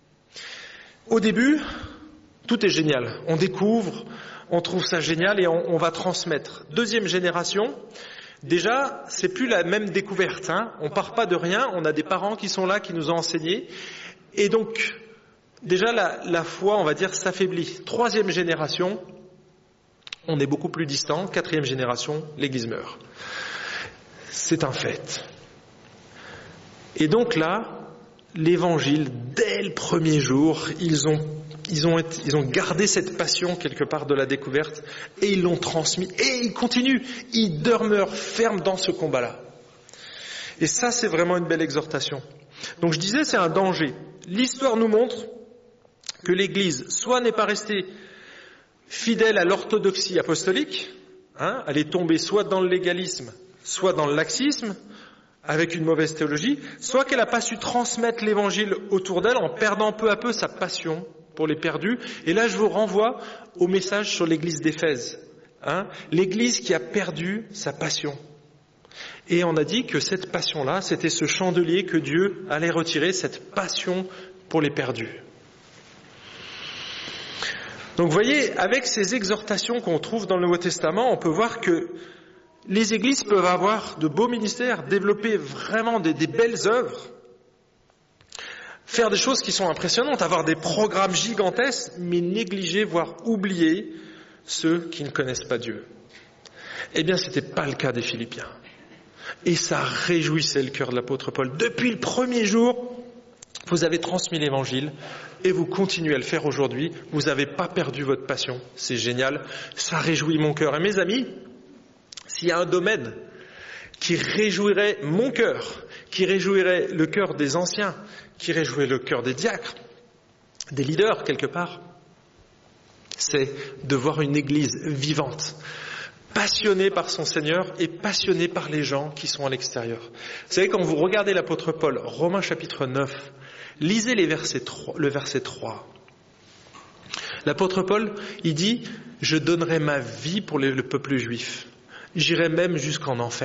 Au début, tout est génial. On découvre, on trouve ça génial et on, on va transmettre. Deuxième génération, déjà, c'est plus la même découverte. Hein. On part pas de rien, on a des parents qui sont là, qui nous ont enseigné. Et donc, déjà la, la foi, on va dire, s'affaiblit. Troisième génération, on est beaucoup plus distant. Quatrième génération, l'Église meurt. C'est un fait. Et donc là, l'Évangile, dès le premier jour, ils ont, ils ont, été, ils ont gardé cette passion quelque part de la découverte et ils l'ont transmis. Et ils continuent, ils demeurent fermes dans ce combat-là. Et ça, c'est vraiment une belle exhortation. Donc je disais, c'est un danger. L'histoire nous montre que l'Église, soit n'est pas restée fidèle à l'orthodoxie apostolique, hein, elle est tombée soit dans le légalisme, soit dans le laxisme, avec une mauvaise théologie, soit qu'elle n'a pas su transmettre l'Évangile autour d'elle en perdant peu à peu sa passion pour les perdus. Et là, je vous renvoie au message sur l'Église d'Éphèse. Hein, l'Église qui a perdu sa passion. Et on a dit que cette passion-là, c'était ce chandelier que Dieu allait retirer, cette passion pour les perdus. Donc vous voyez, avec ces exhortations qu'on trouve dans le Nouveau Testament, on peut voir que les églises peuvent avoir de beaux ministères, développer vraiment des, des belles œuvres, faire des choses qui sont impressionnantes, avoir des programmes gigantesques, mais négliger, voire oublier ceux qui ne connaissent pas Dieu. Eh bien, ce n'était pas le cas des Philippiens. Et ça réjouissait le cœur de l'apôtre Paul. Depuis le premier jour, vous avez transmis l'Évangile et vous continuez à le faire aujourd'hui. Vous n'avez pas perdu votre passion. C'est génial. Ça réjouit mon cœur. Et mes amis, s'il y a un domaine qui réjouirait mon cœur, qui réjouirait le cœur des anciens, qui réjouirait le cœur des diacres, des leaders quelque part, c'est de voir une église vivante, passionnée par son Seigneur et passionnée par les gens qui sont à l'extérieur. Vous savez, quand vous regardez l'apôtre Paul, Romains chapitre neuf, lisez les versets trois, le verset trois. L'apôtre Paul, il dit « Je donnerai ma vie pour le peuple juif. J'irai même jusqu'en enfer. »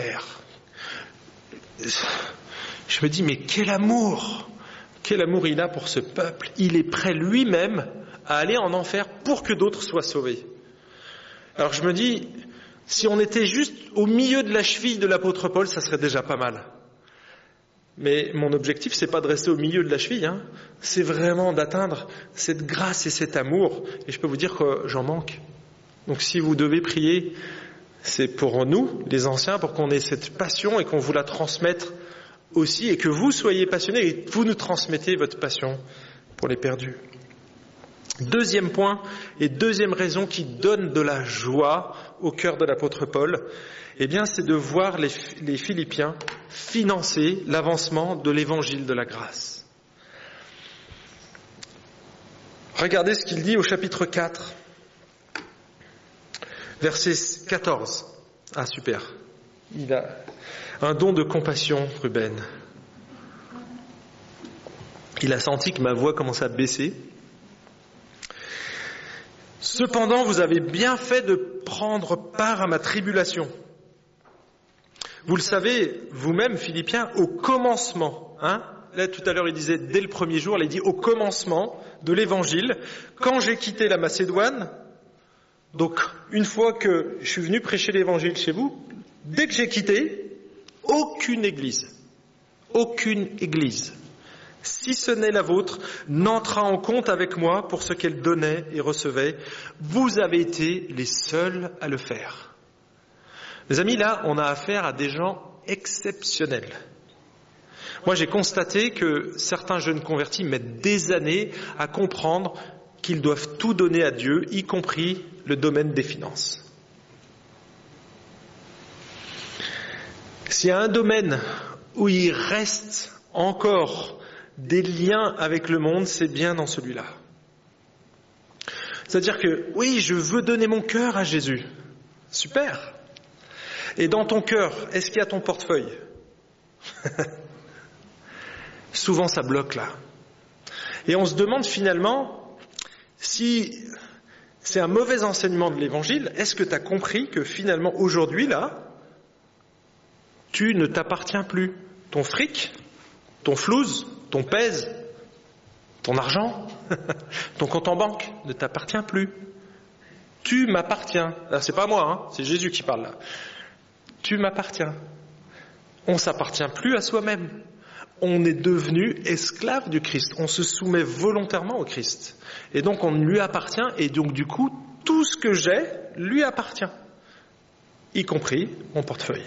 Je me dis, mais quel amour! Quel amour il a pour ce peuple. Il est prêt lui-même à aller en enfer pour que d'autres soient sauvés. Alors je me dis, si on était juste au milieu de la cheville de l'apôtre Paul, ça serait déjà pas mal. Mais mon objectif, c'est pas de rester au milieu de la cheville, hein. C'est vraiment d'atteindre cette grâce et cet amour. Et je peux vous dire que j'en manque. Donc si vous devez prier, c'est pour nous, les anciens, pour qu'on ait cette passion et qu'on vous la transmette aussi, et que vous soyez passionnés et que vous nous transmettez votre passion pour les perdus. Deuxième point et deuxième raison qui donne de la joie au cœur de l'apôtre Paul, eh bien, c'est de voir les, les Philippiens financer l'avancement de l'évangile de la grâce. Regardez ce qu'il dit au chapitre quatre. Verset quatorze. Ah, super. Il a un don de compassion, Ruben. Il a senti que ma voix commençait à baisser. Cependant, vous avez bien fait de prendre part à ma tribulation. Vous le savez vous-même, Philippiens, au commencement, hein, là tout à l'heure il disait dès le premier jour, il a dit au commencement de l'évangile, quand j'ai quitté la Macédoine. Donc, une fois que je suis venu prêcher l'évangile chez vous, dès que j'ai quitté, aucune église, aucune église, si ce n'est la vôtre, n'entra en compte avec moi pour ce qu'elle donnait et recevait. Vous avez été les seuls à le faire. Mes amis, là, on a affaire à des gens exceptionnels. Moi, j'ai constaté que certains jeunes convertis mettent des années à comprendre qu'ils doivent tout donner à Dieu, y compris le domaine des finances. S'il y a un domaine où il reste encore des liens avec le monde, c'est bien dans celui-là. C'est-à-dire que, oui, je veux donner mon cœur à Jésus. Super. Et dans ton cœur, est-ce qu'il y a ton portefeuille? Souvent, ça bloque là. Et on se demande finalement, si c'est un mauvais enseignement de l'Évangile, est-ce que tu as compris que finalement, aujourd'hui, là, tu ne t'appartiens plus? Ton fric, ton flouze, ton pèse, ton argent, ton compte en banque ne t'appartient plus. Tu m'appartiens. Là, c'est pas moi, hein, c'est Jésus qui parle là. Tu m'appartiens. On ne s'appartient plus à soi-même. on est devenu esclave du Christ. On se soumet volontairement au Christ. Et donc on lui appartient, et donc du coup, tout ce que j'ai lui appartient, y compris mon portefeuille.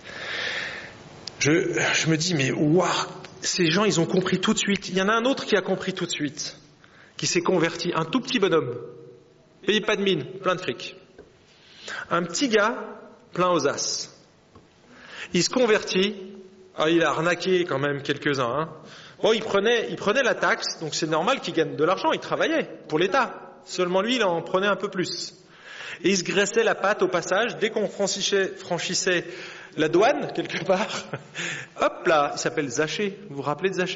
Je, je me dis, mais waouh, ces gens, ils ont compris tout de suite. Il y en a un autre qui a compris tout de suite, qui s'est converti, un tout petit bonhomme, payé pas de mine, plein de fric. Un petit gars, plein aux as. Il se convertit, ah, il a arnaqué quand même quelques-uns. Hein. Bon, il prenait, il prenait la taxe, donc c'est normal qu'il gagne de l'argent, il travaillait pour l'État. Seulement lui, il en prenait un peu plus. Et il se graissait la patte au passage, dès qu'on franchissait, franchissait la douane, quelque part, hop là, il s'appelle Zachée. Vous vous rappelez de Zachée ?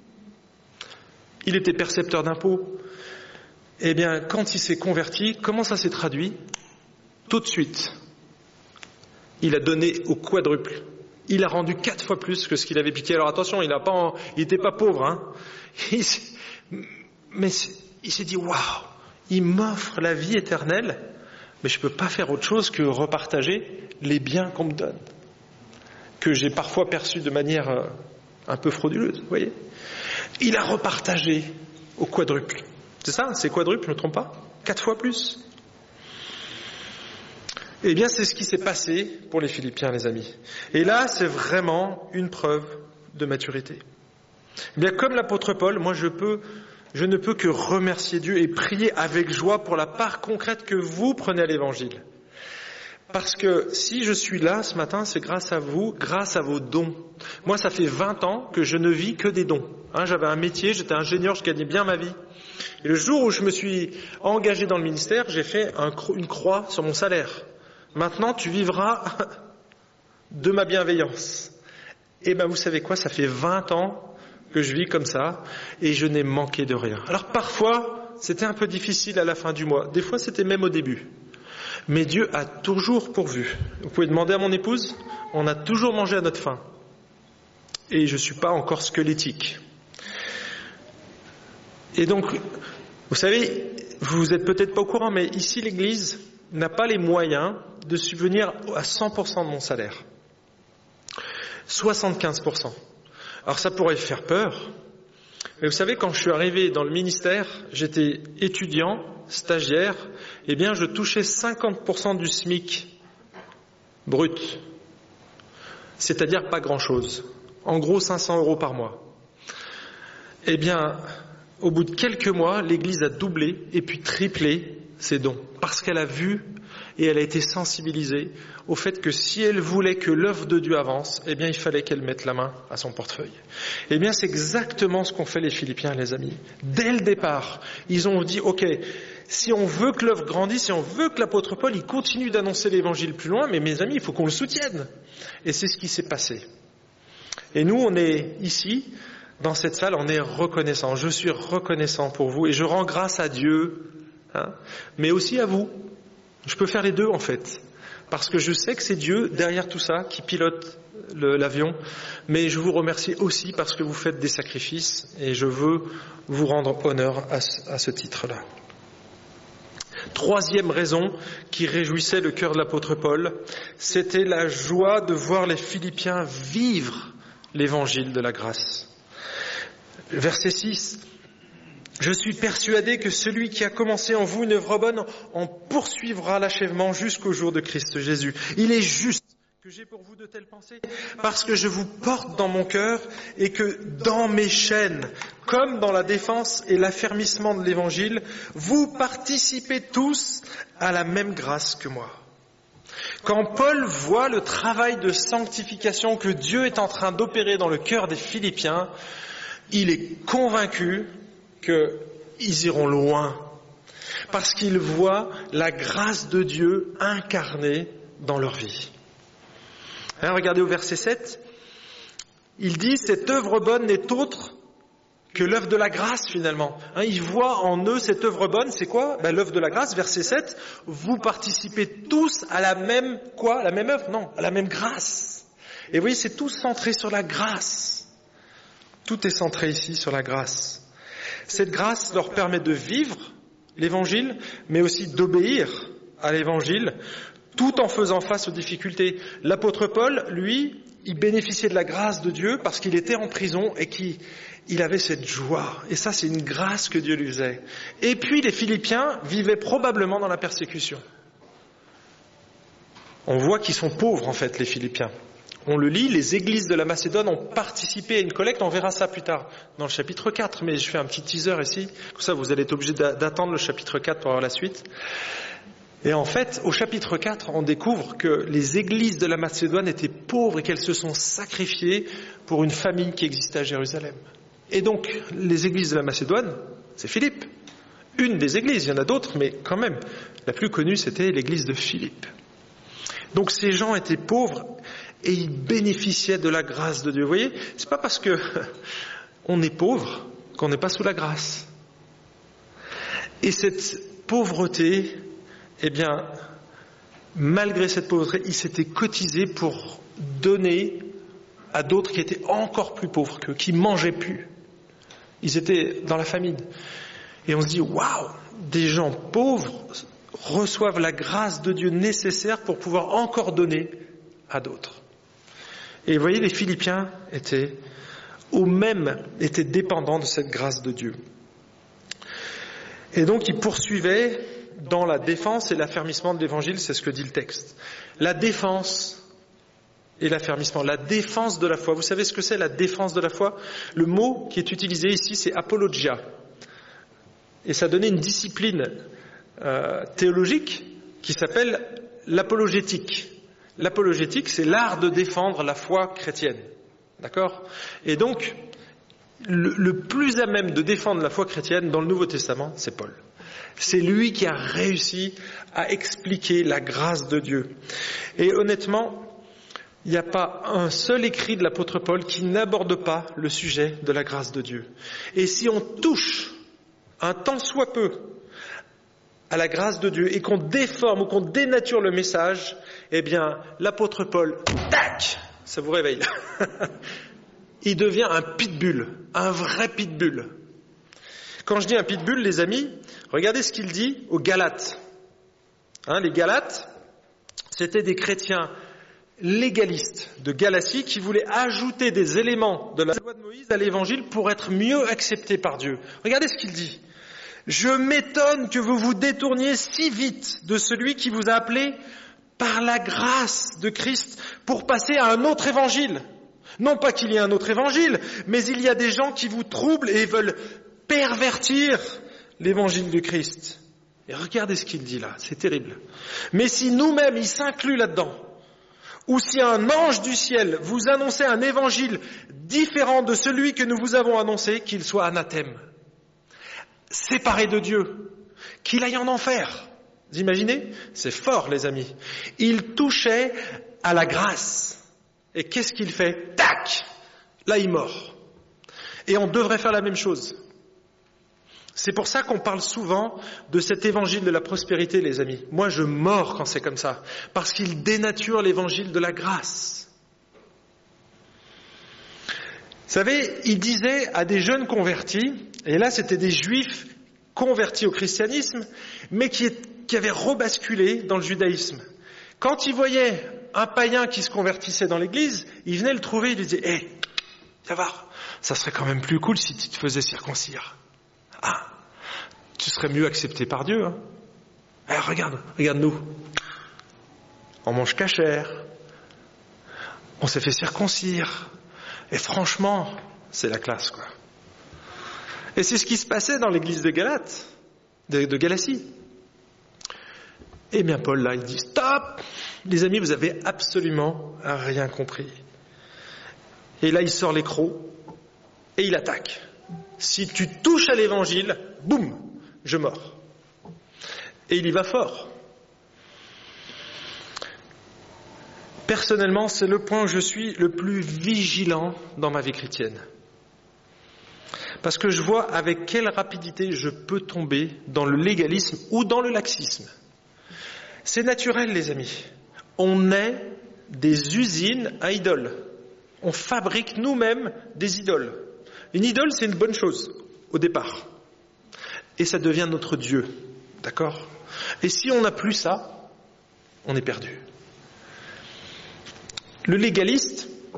Il était percepteur d'impôts. Eh bien, quand il s'est converti, comment ça s'est traduit ? Tout de suite, il a donné au quadruple. Il a rendu quatre fois plus que ce qu'il avait piqué. Alors attention, il n'était pas pauvre. Hein. Il mais il s'est dit, waouh, il m'offre la vie éternelle, mais je ne peux pas faire autre chose que repartager les biens qu'on me donne, que j'ai parfois perçus de manière un peu frauduleuse. Vous voyez ? Il a repartagé au quadruple. C'est ça, c'est quadruple, je ne me trompe pas ? Quatre fois plus. Eh bien, c'est ce qui s'est passé pour les Philippiens, les amis. Et là, c'est vraiment une preuve de maturité. Eh bien, comme l'apôtre Paul, moi, je peux, je ne peux que remercier Dieu et prier avec joie pour la part concrète que vous prenez à l'Évangile. Parce que si je suis là ce matin, c'est grâce à vous, grâce à vos dons. Moi, ça fait vingt ans que je ne vis que des dons. Hein, j'avais un métier, j'étais ingénieur, je gagnais bien ma vie. Et le jour où je me suis engagé dans le ministère, j'ai fait un, une croix sur mon salaire. Maintenant, tu vivras de ma bienveillance. Et ben, vous savez quoi, ça fait vingt ans que je vis comme ça, et je n'ai manqué de rien. Alors parfois, c'était un peu difficile à la fin du mois. Des fois, c'était même au début. Mais Dieu a toujours pourvu. Vous pouvez demander à mon épouse, on a toujours mangé à notre faim. Et je ne suis pas encore squelettique. Et donc, vous savez, vous êtes peut-être pas au courant, mais ici, l'Église n'a pas les moyens de subvenir à cent pour cent de mon salaire. soixante-quinze pour cent. Alors ça pourrait faire peur, mais vous savez, quand je suis arrivé dans le ministère, j'étais étudiant, stagiaire, eh bien je touchais cinquante pour cent du SMIC brut, c'est-à-dire pas grand-chose, en gros cinq cents euros par mois. Eh bien, au bout de quelques mois, l'Église a doublé et puis triplé ses dons, parce qu'elle a vu et elle a été sensibilisée au fait que si elle voulait que l'œuvre de Dieu avance, eh bien il fallait qu'elle mette la main à son portefeuille. Eh bien c'est exactement ce qu'ont fait les Philippiens, les amis. Dès le départ, ils ont dit, ok, si on veut que l'œuvre grandisse, si on veut que l'apôtre Paul il continue d'annoncer l'évangile plus loin, mais mes amis, il faut qu'on le soutienne. Et c'est ce qui s'est passé. Et nous, on est ici, dans cette salle, on est reconnaissant. Je suis reconnaissant pour vous et je rends grâce à Dieu, hein, mais aussi à vous. Je peux faire les deux en fait, parce que je sais que c'est Dieu derrière tout ça qui pilote le, l'avion, mais je vous remercie aussi parce que vous faites des sacrifices et je veux vous rendre honneur à ce, à ce titre-là. Troisième raison qui réjouissait le cœur de l'apôtre Paul, c'était la joie de voir les Philippiens vivre l'évangile de la grâce. Verset six. Je suis persuadé que celui qui a commencé en vous une œuvre bonne en poursuivra l'achèvement jusqu'au jour de Christ Jésus. Il est juste que j'ai pour vous de telles pensées parce que je vous porte dans mon cœur et que dans mes chaînes, comme dans la défense et l'affermissement de l'Évangile, vous participez tous à la même grâce que moi. Quand Paul voit le travail de sanctification que Dieu est en train d'opérer dans le cœur des Philippiens, il est convaincu qu'ils iront loin, parce qu'ils voient la grâce de Dieu incarnée dans leur vie. Alors, regardez au verset sept, il dit « Cette œuvre bonne n'est autre que l'œuvre de la grâce, finalement. Hein, » Il voit en eux cette œuvre bonne, c'est quoi ? Ben, l'œuvre de la grâce, verset sept, « Vous participez tous à la même, quoi ? La même œuvre ? Non, à la même grâce. » Et vous voyez, c'est tout centré sur la grâce. Tout est centré ici sur la grâce. Cette grâce leur permet de vivre l'Évangile, mais aussi d'obéir à l'Évangile, tout en faisant face aux difficultés. L'apôtre Paul, lui, il bénéficiait de la grâce de Dieu parce qu'il était en prison et qu'il il avait cette joie. Et ça, c'est une grâce que Dieu lui faisait. Et puis, les Philippiens vivaient probablement dans la persécution. On voit qu'ils sont pauvres, en fait, les Philippiens. On le lit, les églises de la Macédoine ont participé à une collecte, on verra ça plus tard dans le chapitre quatre, mais je fais un petit teaser ici, comme ça vous allez être obligés d'attendre le chapitre quatre pour avoir la suite. Et en fait, au chapitre quatre, on découvre que les églises de la Macédoine étaient pauvres et qu'elles se sont sacrifiées pour une famine qui existait à Jérusalem. Et donc, les églises de la Macédoine, c'est Philippe. Une des églises, il y en a d'autres, mais quand même, la plus connue, c'était l'église de Philippe. Donc ces gens étaient pauvres et ils bénéficiaient de la grâce de Dieu. Vous voyez, c'est pas parce que on est pauvre qu'on n'est pas sous la grâce. Et cette pauvreté, eh bien, malgré cette pauvreté, ils s'étaient cotisés pour donner à d'autres qui étaient encore plus pauvres qu'eux, qui mangeaient plus. Ils étaient dans la famine. Et on se dit, waouh, des gens pauvres reçoivent la grâce de Dieu nécessaire pour pouvoir encore donner à d'autres. Et vous voyez, les Philippiens étaient au même, étaient dépendants de cette grâce de Dieu. Et donc, ils poursuivaient dans la défense et l'affermissement de l'évangile, c'est ce que dit le texte. La défense et l'affermissement, la défense de la foi. Vous savez ce que c'est la défense de la foi? Le mot qui est utilisé ici, c'est apologia. Et ça donnait une discipline euh, théologique qui s'appelle l'apologétique. L'apologétique, c'est l'art de défendre la foi chrétienne. D'accord? Et donc, le, le plus à même de défendre la foi chrétienne dans le Nouveau Testament, c'est Paul. C'est lui qui a réussi à expliquer la grâce de Dieu. Et honnêtement, il n'y a pas un seul écrit de l'apôtre Paul qui n'aborde pas le sujet de la grâce de Dieu. Et si on touche un tant soit peu à la grâce de Dieu et qu'on déforme ou qu'on dénature le message, eh bien, l'apôtre Paul, tac, ça vous réveille. Il devient un pitbull, un vrai pitbull. Quand je dis un pitbull, les amis, regardez ce qu'il dit aux Galates. Hein, les Galates, c'était des chrétiens légalistes de Galatie qui voulaient ajouter des éléments de la loi de Moïse à l'évangile pour être mieux acceptés par Dieu. Regardez ce qu'il dit. Je m'étonne que vous vous détourniez si vite de celui qui vous a appelé par la grâce de Christ pour passer à un autre évangile. Non pas qu'il y ait un autre évangile, mais il y a des gens qui vous troublent et veulent pervertir l'évangile de Christ. Et regardez ce qu'il dit là, c'est terrible. Mais si nous-mêmes, il s'inclut là-dedans, ou si un ange du ciel vous annonçait un évangile différent de celui que nous vous avons annoncé, qu'il soit anathème, séparé de Dieu, qu'il aille en enfer. Vous imaginez? C'est fort, les amis. Il touchait à la grâce. Et qu'est-ce qu'il fait? Tac! Là, il mord. Et on devrait faire la même chose. C'est pour ça qu'on parle souvent de cet évangile de la prospérité, les amis. Moi, je mords quand c'est comme ça, parce qu'il dénature l'évangile de la grâce. Vous savez, il disait à des jeunes convertis, et là c'était des juifs convertis au christianisme, mais qui, qui avaient rebasculé dans le judaïsme. Quand ils voyaient un païen qui se convertissait dans l'église, ils venaient le trouver, ils lui disaient « Hé, hey, viens voir, ça serait quand même plus cool si tu te faisais circoncire. Ah, tu serais mieux accepté par Dieu. Hein. Eh, regarde, regarde-nous. On mange cachère, on s'est fait circoncire. Et franchement, c'est la classe, quoi. » Et c'est ce qui se passait dans l'église de Galate, de, de Galatie. Eh bien, Paul, là, il dit, stop! Les amis, vous avez absolument rien compris. Et là, il sort les crocs et il attaque. Si tu touches à l'évangile, boum, je mords. Et il y va fort. Personnellement, c'est le point où je suis le plus vigilant dans ma vie chrétienne. Parce que je vois avec quelle rapidité je peux tomber dans le légalisme ou dans le laxisme. C'est naturel, les amis. On est des usines à idoles. On fabrique nous-mêmes des idoles. Une idole, c'est une bonne chose, au départ. Et ça devient notre Dieu. D'accord ? Et si on n'a plus ça, on est perdu. Le légaliste,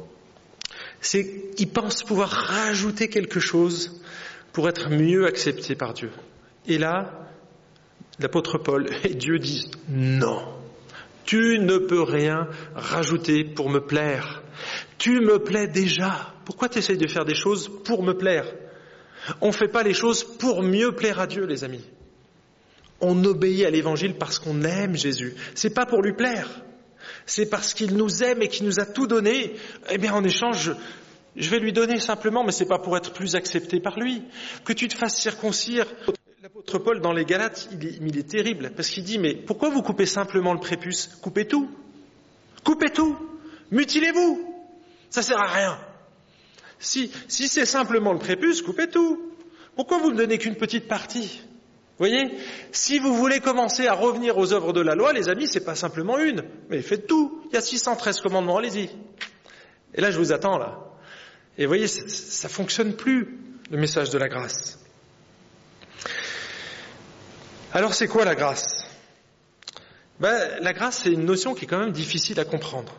C'est qu'ils pensent pouvoir rajouter quelque chose pour être mieux acceptés par Dieu. Et là, l'apôtre Paul et Dieu disent non. Tu ne peux rien rajouter pour me plaire. Tu me plais déjà. Pourquoi tu essayes de faire des choses pour me plaire? On ne fait pas les choses pour mieux plaire à Dieu, les amis. On obéit à l'évangile parce qu'on aime Jésus. C'est pas pour lui plaire. C'est parce qu'il nous aime et qu'il nous a tout donné. Eh bien, en échange, je, je vais lui donner simplement, mais c'est pas pour être plus accepté par lui. Que tu te fasses circoncire. L'apôtre Paul, dans les Galates, il est, il est terrible, parce qu'il dit, mais pourquoi vous coupez simplement le prépuce? Coupez tout. Coupez tout. Mutilez-vous. Ça sert à rien. Si, si c'est simplement le prépuce, coupez tout. Pourquoi vous ne donnez qu'une petite partie? Vous voyez, si vous voulez commencer à revenir aux œuvres de la loi, les amis, c'est pas simplement une, mais faites tout. Il y a six cent treize commandements, allez-y. Et là, je vous attends, là. Et vous voyez, ça, ça fonctionne plus, le message de la grâce. Alors, c'est quoi la grâce? Ben, la grâce, c'est une notion qui est quand même difficile à comprendre.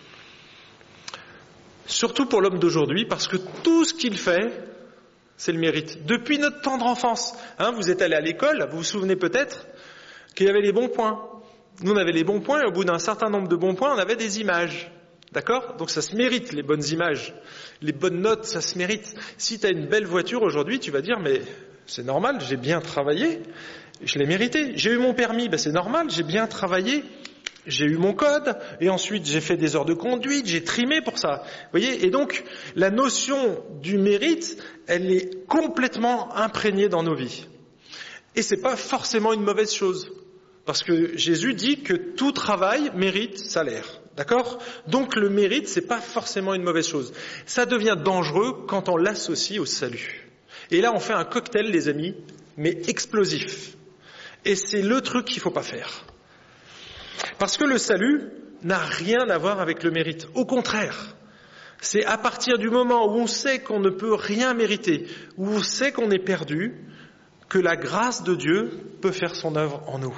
Surtout pour l'homme d'aujourd'hui, parce que tout ce qu'il fait, c'est le mérite. Depuis notre tendre enfance, hein, vous êtes allé à l'école, vous vous souvenez peut-être qu'il y avait les bons points. Nous, on avait les bons points, et au bout d'un certain nombre de bons points, on avait des images. D'accord? Donc ça se mérite, les bonnes images. Les bonnes notes, ça se mérite. Si tu as une belle voiture aujourd'hui, tu vas dire, mais c'est normal, j'ai bien travaillé, je l'ai mérité. J'ai eu mon permis, ben c'est normal, j'ai bien travaillé. J'ai eu mon code, et ensuite j'ai fait des heures de conduite, j'ai trimé pour ça. Vous voyez, et donc la notion du mérite, elle est complètement imprégnée dans nos vies. Et c'est pas forcément une mauvaise chose, parce que Jésus dit que tout travail mérite salaire. D'accord? Donc le mérite, c'est pas forcément une mauvaise chose. Ça devient dangereux quand on l'associe au salut. Et là, on fait un cocktail, les amis, mais explosif. Et c'est le truc qu'il faut pas faire. Parce que le salut n'a rien à voir avec le mérite. Au contraire, c'est à partir du moment où on sait qu'on ne peut rien mériter, où on sait qu'on est perdu, que la grâce de Dieu peut faire son œuvre en nous.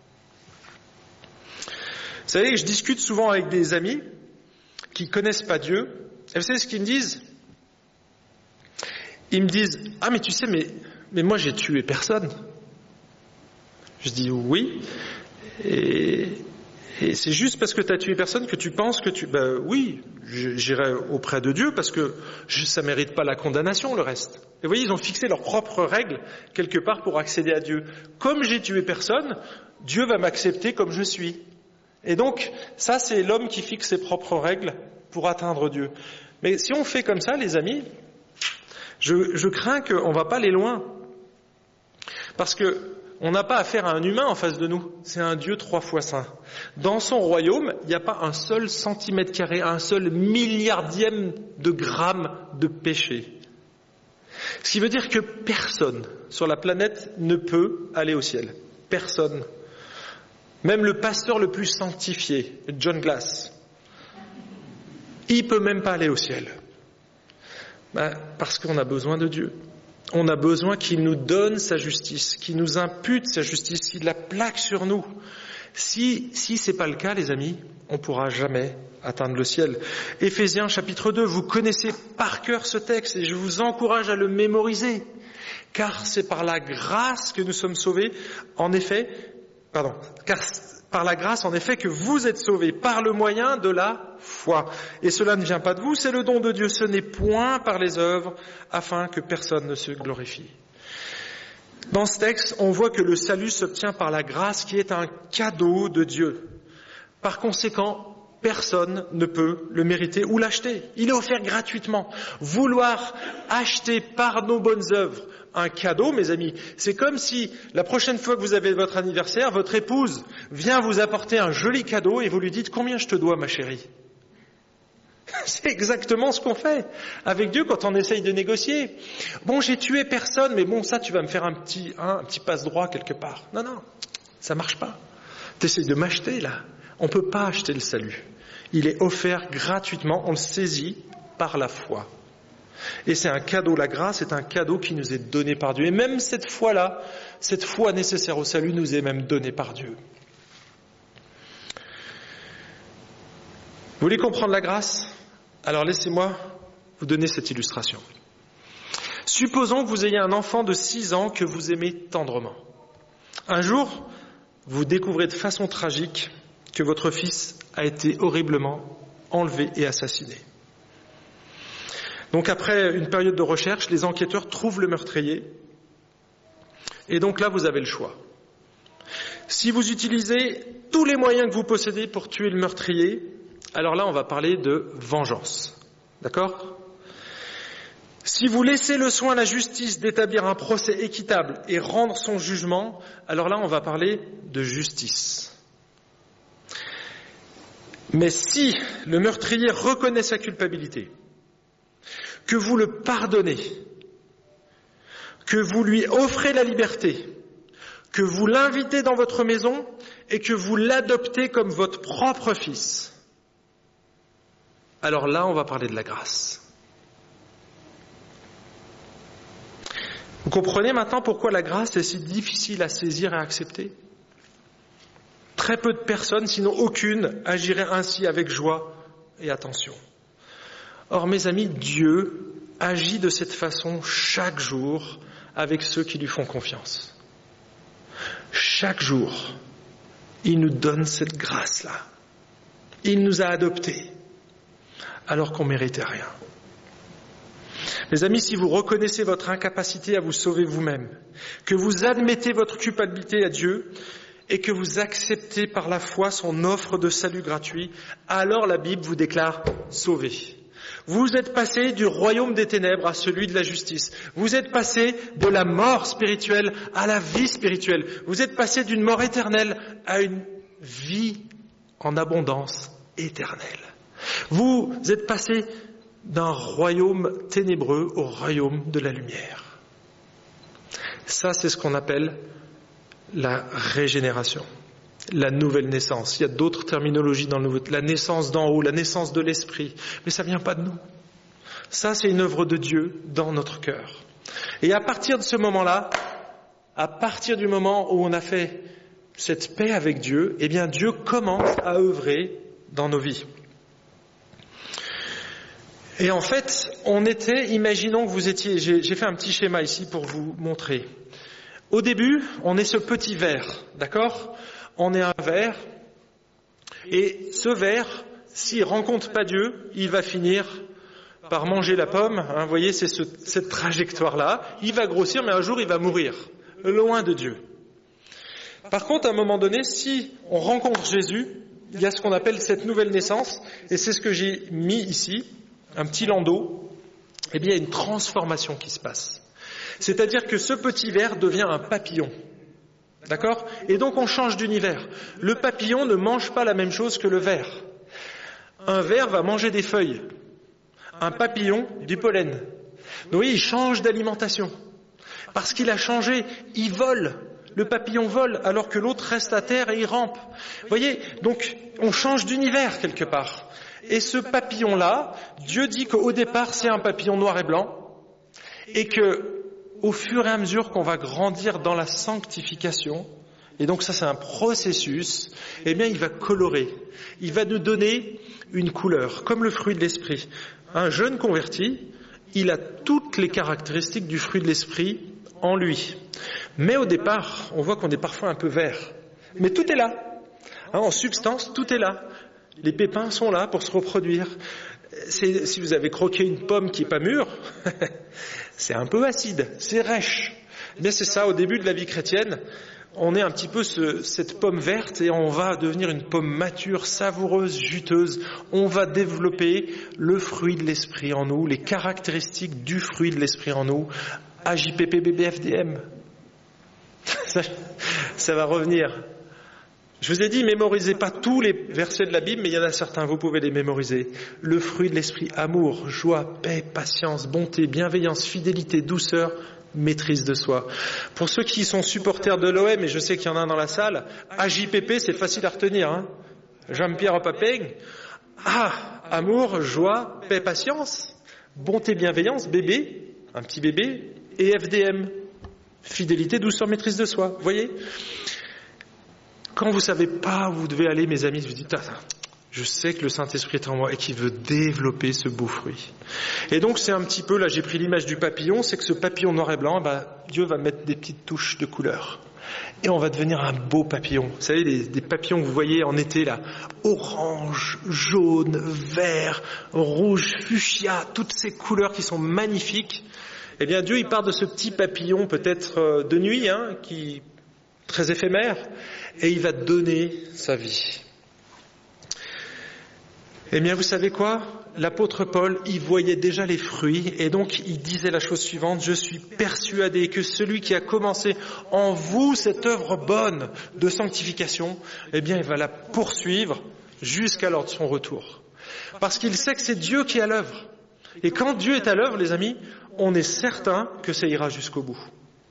Vous savez, je discute souvent avec des amis qui ne connaissent pas Dieu, et vous savez ce qu'ils me disent? Ils me disent, « Ah mais tu sais, mais, mais moi j'ai tué personne. » Je dis, « Oui. » Et, et c'est juste parce que tu as tué personne que tu penses que tu... Ben oui, j'irai auprès de Dieu parce que ça ne mérite pas la condamnation, le reste. Et vous voyez, ils ont fixé leurs propres règles quelque part pour accéder à Dieu. Comme j'ai tué personne, Dieu va m'accepter comme je suis. Et donc, ça c'est l'homme qui fixe ses propres règles pour atteindre Dieu. Mais si on fait comme ça, les amis, je, je crains qu'on ne va pas aller loin. Parce que on n'a pas affaire à un humain en face de nous, c'est un Dieu trois fois saint. Dans son royaume, il n'y a pas un seul centimètre carré, un seul milliardième de gramme de péché. Ce qui veut dire que personne sur la planète ne peut aller au ciel. Personne. Même le pasteur le plus sanctifié, John Glass, il ne peut même pas aller au ciel. Ben, parce qu'on a besoin de Dieu. On a besoin qu'il nous donne sa justice, qu'il nous impute sa justice, qu'il la plaque sur nous. Si, si c'est pas le cas, les amis, on pourra jamais atteindre le ciel. Éphésiens chapitre deux, vous connaissez par cœur ce texte et je vous encourage à le mémoriser. Car c'est par la grâce que nous sommes sauvés, en effet, pardon, car par la grâce, en effet, que vous êtes sauvés par le moyen de la foi. Et cela ne vient pas de vous, c'est le don de Dieu. Ce n'est point par les œuvres, afin que personne ne se glorifie. Dans ce texte, on voit que le salut s'obtient par la grâce qui est un cadeau de Dieu. Par conséquent, personne ne peut le mériter ou l'acheter. Il est offert gratuitement. Vouloir acheter par nos bonnes œuvres un cadeau, mes amis, c'est comme si la prochaine fois que vous avez votre anniversaire, votre épouse vient vous apporter un joli cadeau et vous lui dites « Combien je te dois, ma chérie ?» C'est exactement ce qu'on fait avec Dieu quand on essaye de négocier. Bon, j'ai tué personne, mais bon, ça, tu vas me faire un petit, hein, un petit passe-droit quelque part. Non, non, ça marche pas. Tu essayes de m'acheter, là. On ne peut pas acheter le salut. Il est offert gratuitement, on le saisit par la foi. Et c'est un cadeau, la grâce est un cadeau qui nous est donné par Dieu. Et même cette foi-là, cette foi nécessaire au salut nous est même donnée par Dieu. Vous voulez comprendre la grâce ? Alors laissez-moi vous donner cette illustration. Supposons que vous ayez un enfant de six ans que vous aimez tendrement. Un jour, vous découvrez de façon tragique que votre fils a été horriblement enlevé et assassiné. Donc après une période de recherche, les enquêteurs trouvent le meurtrier. Et donc là, vous avez le choix. Si vous utilisez tous les moyens que vous possédez pour tuer le meurtrier, alors là, on va parler de vengeance. D'accord ? Si vous laissez le soin à la justice d'établir un procès équitable et rendre son jugement, alors là, on va parler de justice. Mais si le meurtrier reconnaît sa culpabilité, que vous le pardonnez, que vous lui offrez la liberté, que vous l'invitez dans votre maison et que vous l'adoptez comme votre propre fils, alors là, on va parler de la grâce. Vous comprenez maintenant pourquoi la grâce est si difficile à saisir et à accepter ? Très peu de personnes, sinon aucune, agiraient ainsi avec joie et attention. Or, mes amis, Dieu agit de cette façon chaque jour avec ceux qui lui font confiance. Chaque jour, il nous donne cette grâce-là. Il nous a adoptés, alors qu'on ne méritait rien. Mes amis, si vous reconnaissez votre incapacité à vous sauver vous-même, que vous admettez votre culpabilité à Dieu et que vous acceptez par la foi son offre de salut gratuit, alors la Bible vous déclare sauvé. Vous êtes passé du royaume des ténèbres à celui de la justice. Vous êtes passé de la mort spirituelle à la vie spirituelle. Vous êtes passé d'une mort éternelle à une vie en abondance éternelle. Vous êtes passé d'un royaume ténébreux au royaume de la lumière. Ça, c'est ce qu'on appelle la régénération, la nouvelle naissance. Il y a d'autres terminologies dans le Nouveau, la naissance d'en haut, la naissance de l'esprit, mais ça vient pas de nous. Ça, c'est une œuvre de Dieu dans notre cœur. Et à partir de ce moment-là, à partir du moment où on a fait cette paix avec Dieu, eh bien Dieu commence à œuvrer dans nos vies. Et en fait, on était, imaginons que vous étiez, j'ai, j'ai fait un petit schéma ici pour vous montrer. Au début, on est ce petit ver, d'accord ? On est un ver, et ce ver, s'il rencontre pas Dieu, il va finir par manger la pomme. Hein, vous voyez, c'est ce, cette trajectoire-là. Il va grossir, mais un jour, il va mourir, loin de Dieu. Par contre, à un moment donné, si on rencontre Jésus, il y a ce qu'on appelle cette nouvelle naissance, et c'est ce que j'ai mis ici, un petit landau. Eh bien, il y a une transformation qui se passe. C'est-à-dire que ce petit ver devient un papillon. D'accord ? Et donc on change d'univers. Le papillon ne mange pas la même chose que le ver. Un ver va manger des feuilles. Un papillon, du pollen. Donc oui, il change d'alimentation. Parce qu'il a changé, il vole. Le papillon vole alors que l'autre reste à terre et il rampe. Vous voyez ? Donc on change d'univers quelque part. Et ce papillon-là, Dieu dit qu'au départ c'est un papillon noir et blanc. Et que au fur et à mesure qu'on va grandir dans la sanctification, et donc ça c'est un processus, eh bien il va colorer, il va nous donner une couleur, comme le fruit de l'esprit. Un jeune converti, il a toutes les caractéristiques du fruit de l'esprit en lui. Mais au départ, on voit qu'on est parfois un peu vert. Mais tout est là. Hein, en substance, tout est là. Les pépins sont là pour se reproduire. C'est, si vous avez croqué une pomme qui n'est pas mûre, c'est un peu acide, c'est rêche. Eh bien c'est ça, au début de la vie chrétienne, on est un petit peu ce, cette pomme verte et on va devenir une pomme mature, savoureuse, juteuse. On va développer le fruit de l'esprit en nous, les caractéristiques du fruit de l'esprit en nous. A J P P B B F D M. Ça, ça va revenir. Je vous ai dit, mémorisez pas tous les versets de la Bible, mais il y en a certains, vous pouvez les mémoriser. Le fruit de l'esprit, amour, joie, paix, patience, bonté, bienveillance, fidélité, douceur, maîtrise de soi. Pour ceux qui sont supporters de l'O M, et je sais qu'il y en a un dans la salle, A J P P, c'est facile à retenir. Hein. Jean-Pierre Papeng. Ah, amour, joie, paix, patience, bonté, bienveillance, bébé, un petit bébé, et F D M, fidélité, douceur, maîtrise de soi. Vous voyez ? Quand vous savez pas où vous devez aller, mes amis, vous dites, ah, Je sais que le Saint-Esprit est en moi et qu'il veut développer ce beau fruit. Et donc c'est un petit peu, là j'ai pris l'image du papillon, c'est que ce papillon noir et blanc, ben, Dieu va mettre des petites touches de couleur. Et on va devenir un beau papillon. Vous savez, les, des papillons que vous voyez en été là, orange, jaune, vert, rouge, fuchsia, toutes ces couleurs qui sont magnifiques. Eh bien Dieu il part de ce petit papillon peut-être de nuit, hein, qui très éphémère, et il va donner sa vie. Eh bien, vous savez quoi ? L'apôtre Paul, il voyait déjà les fruits et donc il disait la chose suivante, « Je suis persuadé que celui qui a commencé en vous cette œuvre bonne de sanctification, eh bien, il va la poursuivre jusqu'à l'heure de son retour. » Parce qu'il sait que c'est Dieu qui est à l'œuvre. Et quand Dieu est à l'œuvre, les amis, on est certain que ça ira jusqu'au bout.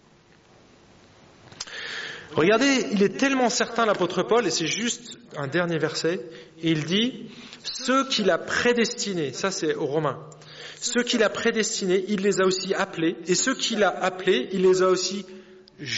Regardez, il est tellement certain, l'apôtre Paul, et c'est juste un dernier verset, il dit « Ceux qu'il a prédestinés », ça c'est aux Romains, « Ceux qu'il a prédestinés, il les a aussi appelés, et ceux qu'il a appelés, il les a aussi justifiés. »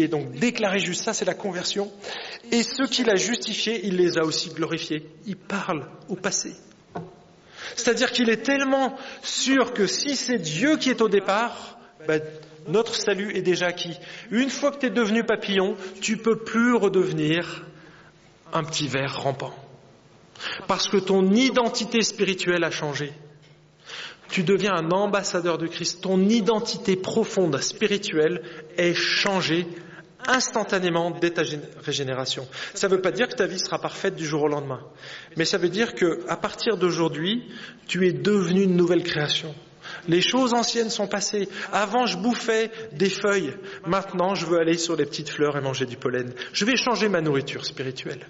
Donc déclarés justes, ça c'est la conversion. « Et ceux qu'il a justifiés, il les a aussi glorifiés. » Il parle au passé. C'est-à-dire qu'il est tellement sûr que si c'est Dieu qui est au départ, ben, notre salut est déjà acquis. Une fois que tu es devenu papillon, tu ne peux plus redevenir un petit ver rampant. Parce que ton identité spirituelle a changé. Tu deviens un ambassadeur de Christ. Ton identité profonde, spirituelle, est changée instantanément dès ta régénération. Ça ne veut pas dire que ta vie sera parfaite du jour au lendemain. Mais ça veut dire qu'à partir d'aujourd'hui, tu es devenu une nouvelle création. Les choses anciennes sont passées. Avant, je bouffais des feuilles. Maintenant, je veux aller sur les petites fleurs et manger du pollen. Je vais changer ma nourriture spirituelle.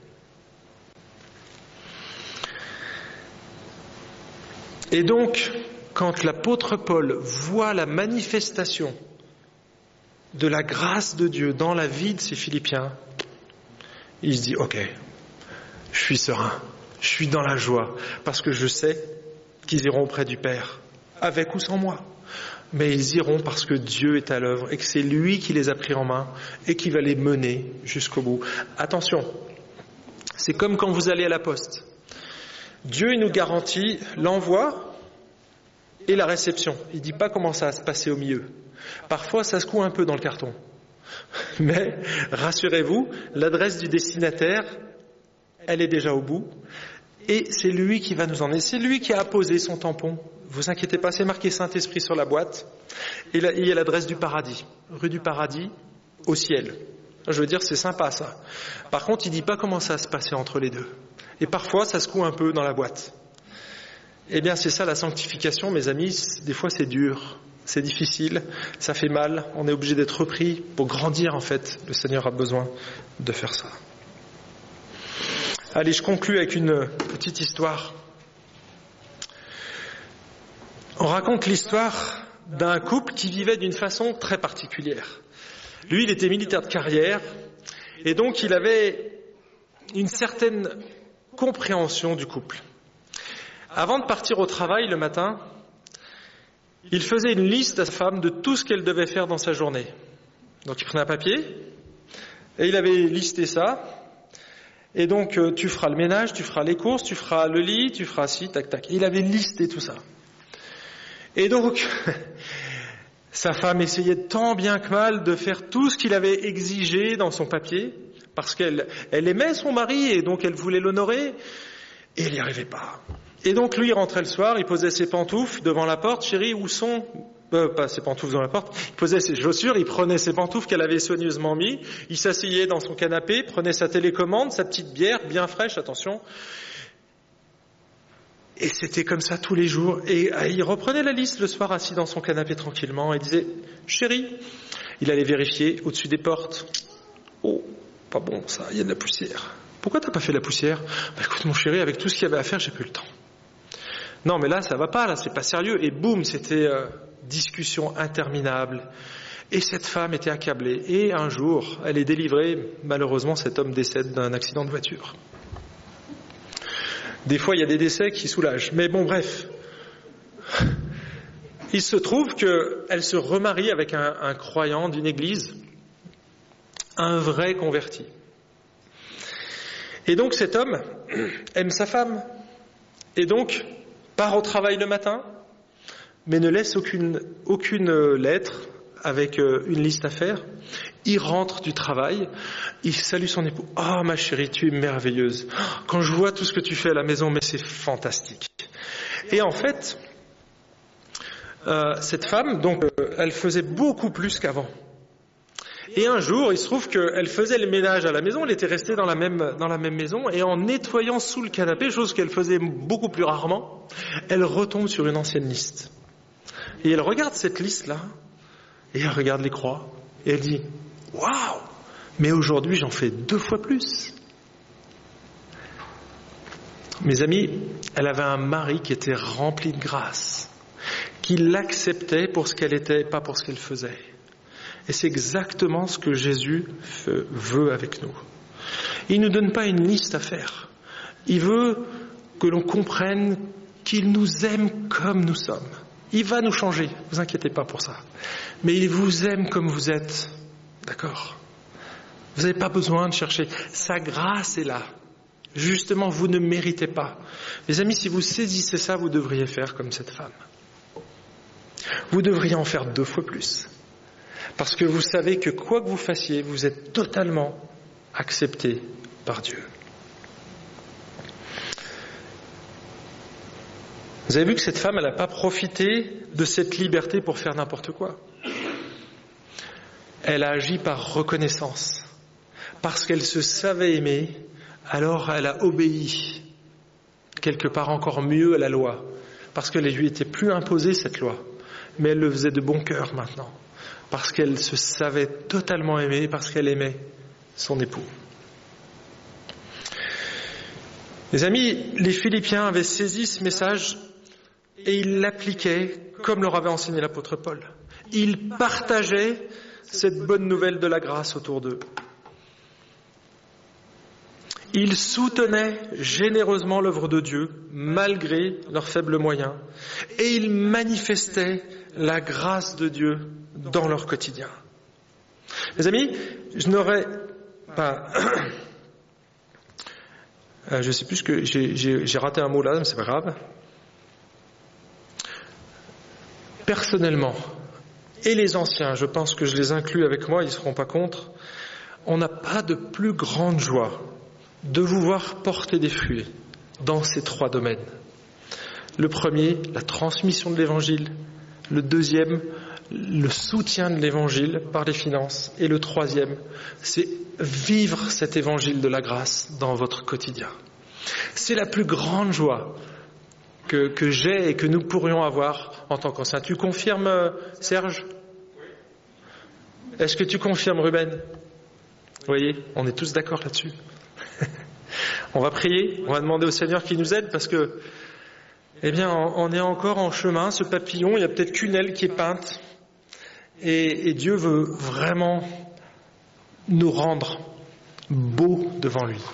Et donc, quand l'apôtre Paul voit la manifestation de la grâce de Dieu dans la vie de ces Philippiens, il se dit, ok, je suis serein, je suis dans la joie, parce que je sais qu'ils iront auprès du Père, avec ou sans moi. Mais ils iront parce que Dieu est à l'œuvre et que c'est lui qui les a pris en main et qui va les mener jusqu'au bout. Attention, c'est comme quand vous allez à la poste. Dieu il nous garantit l'envoi et la réception. Il ne dit pas comment ça va se passer au milieu. Parfois, ça se coud un peu dans le carton. Mais rassurez-vous, l'adresse du destinataire, elle est déjà au bout. Et c'est lui qui va nous emmener. C'est lui qui a apposé son tampon. Vous inquiétez pas, c'est marqué Saint-Esprit sur la boîte. Et là, il y a l'adresse du paradis. Rue du Paradis, au ciel. Je veux dire, c'est sympa ça. Par contre, il ne dit pas comment ça va se passer entre les deux. Et parfois, ça se coud un peu dans la boîte. Eh bien, c'est ça la sanctification, mes amis. Des fois, c'est dur. C'est difficile, ça fait mal, on est obligé d'être repris pour grandir en fait. Le Seigneur a besoin de faire ça. Allez, je conclue avec une petite histoire. On raconte l'histoire d'un couple qui vivait d'une façon très particulière. Lui, il était militaire de carrière et donc il avait une certaine compréhension du couple. Avant de partir au travail le matin, il faisait une liste à sa femme de tout ce qu'elle devait faire dans sa journée. Donc il prenait un papier et il avait listé ça. Et donc tu feras le ménage, tu feras les courses, tu feras le lit, tu feras ci, tac, tac. Il avait listé tout ça. Et donc sa femme essayait tant bien que mal de faire tout ce qu'il avait exigé dans son papier parce qu'elle elle aimait son mari et donc elle voulait l'honorer et elle n'y arrivait pas. Et donc lui, il rentrait le soir, il posait ses pantoufles devant la porte. Chérie, où sont... Euh, pas ses pantoufles devant la porte. Il posait ses chaussures, il prenait ses pantoufles qu'elle avait soigneusement mis. Il s'asseyait dans son canapé, prenait sa télécommande, sa petite bière, bien fraîche, attention. Et c'était comme ça tous les jours. Et euh, il reprenait la liste le soir, assis dans son canapé tranquillement, et disait, chérie, il allait vérifier au-dessus des portes. Oh, pas bon ça, il y a de la poussière. Pourquoi t'as pas fait la poussière ? Bah écoute mon chéri, avec tout ce qu'il y avait à faire, j'ai plus le temps. Non, mais là, ça va pas, là, c'est pas sérieux. Et boum, c'était euh, discussion interminable. Et cette femme était accablée. Et un jour, elle est délivrée. Malheureusement, cet homme décède d'un accident de voiture. Des fois, il y a des décès qui soulagent. Mais bon, bref. Il se trouve qu'elle se remarie avec un, un croyant d'une église, un vrai converti. Et donc cet homme, aime sa femme et donc part au travail le matin, mais ne laisse aucune, aucune lettre avec une liste à faire. Il rentre du travail, il salue son époux. « Ah, ma chérie, tu es merveilleuse. Quand je vois tout ce que tu fais à la maison, mais c'est fantastique. » Et en fait, euh, cette femme, donc, euh, elle faisait beaucoup plus qu'avant. Et un jour, il se trouve qu'elle faisait le ménage à la maison, elle était restée dans la même, dans la même maison, et en nettoyant sous le canapé, chose qu'elle faisait beaucoup plus rarement, elle retombe sur une ancienne liste. Et elle regarde cette liste-là, et elle regarde les croix, et elle dit « Waouh, mais aujourd'hui j'en fais deux fois plus !» Mes amis, elle avait un mari qui était rempli de grâce, qui l'acceptait pour ce qu'elle était, pas pour ce qu'elle faisait. Et c'est exactement ce que Jésus veut avec nous. Il ne nous donne pas une liste à faire. Il veut que l'on comprenne qu'il nous aime comme nous sommes. Il va nous changer, ne vous inquiétez pas pour ça. Mais il vous aime comme vous êtes, d'accord ? Vous n'avez pas besoin de chercher. Sa grâce est là. Justement, vous ne méritez pas. Mes amis, si vous saisissez ça, vous devriez faire comme cette femme. Vous devriez en faire deux fois plus. Parce que vous savez que quoi que vous fassiez, vous êtes totalement accepté par Dieu. Vous avez vu que cette femme, elle n'a pas profité de cette liberté pour faire n'importe quoi. Elle a agi par reconnaissance. Parce qu'elle se savait aimée, alors elle a obéi quelque part encore mieux à la loi. Parce qu'elle ne lui était plus imposée cette loi. Mais elle le faisait de bon cœur maintenant. Parce qu'elle se savait totalement aimée, parce qu'elle aimait son époux. Les amis, les Philippiens avaient saisi ce message et ils l'appliquaient comme leur avait enseigné l'apôtre Paul. Ils partageaient cette bonne nouvelle de la grâce autour d'eux. Ils soutenaient généreusement l'œuvre de Dieu, malgré leurs faibles moyens, et ils manifestaient la grâce de Dieu dans leur quotidien. Les amis, je n'aurais pas... euh, je sais plus ce que... J'ai, j'ai, j'ai raté un mot là, mais c'est pas grave. Personnellement, et les anciens, je pense que je les inclus avec moi, ils ne seront pas contre, on n'a pas de plus grande joie de vous voir porter des fruits dans ces trois domaines. Le premier, la transmission de l'Évangile. Le deuxième, le soutien de l'Évangile par les finances. Et le troisième, c'est vivre cet Évangile de la grâce dans votre quotidien. C'est la plus grande joie que, que j'ai et que nous pourrions avoir en tant qu'anciens. Tu confirmes, Serge ? Est-ce que tu confirmes, Ruben ? Vous voyez, on est tous d'accord là-dessus. On va prier, on va demander au Seigneur qu'il nous aide parce que, eh bien, on est encore en chemin. Ce papillon, il y a peut-être qu'une aile qui est peinte. Et, et Dieu veut vraiment nous rendre beaux devant lui.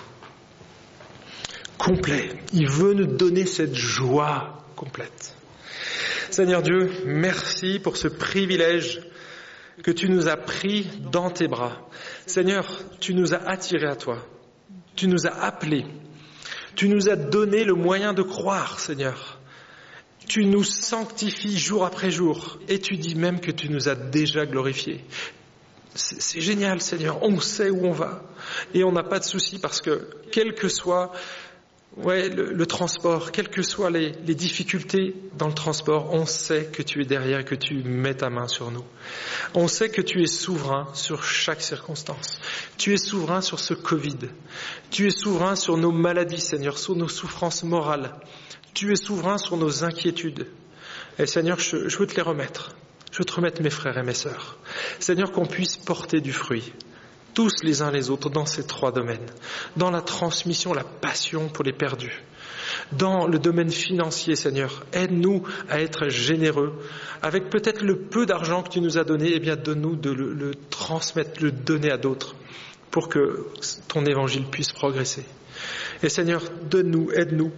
Complet. Il veut nous donner cette joie complète. Seigneur Dieu, merci pour ce privilège que tu nous as pris dans tes bras. Seigneur, tu nous as attirés à toi. Tu nous as appelés. Tu nous as donné le moyen de croire, Seigneur. Tu nous sanctifies jour après jour. Et tu dis même que tu nous as déjà glorifiés. C'est, c'est génial, Seigneur. On sait où on va. Et on n'a pas de souci parce que, quel que soit ouais, le, le transport, quelles que soient les, les difficultés dans le transport, on sait que tu es derrière, que tu mets ta main sur nous. On sait que tu es souverain sur chaque circonstance. Tu es souverain sur ce Covid. Tu es souverain sur nos maladies, Seigneur, sur nos souffrances morales. Tu es souverain sur nos inquiétudes. Et Seigneur, je, je veux te les remettre. Je veux te remettre mes frères et mes sœurs. Seigneur, qu'on puisse porter du fruit. Tous les uns les autres dans ces trois domaines. Dans la transmission, la passion pour les perdus. Dans le domaine financier, Seigneur, aide-nous à être généreux. Avec peut-être le peu d'argent que tu nous as donné, eh bien donne-nous de le, le transmettre, le donner à d'autres pour que ton évangile puisse progresser. Et Seigneur, donne-nous, aide-nous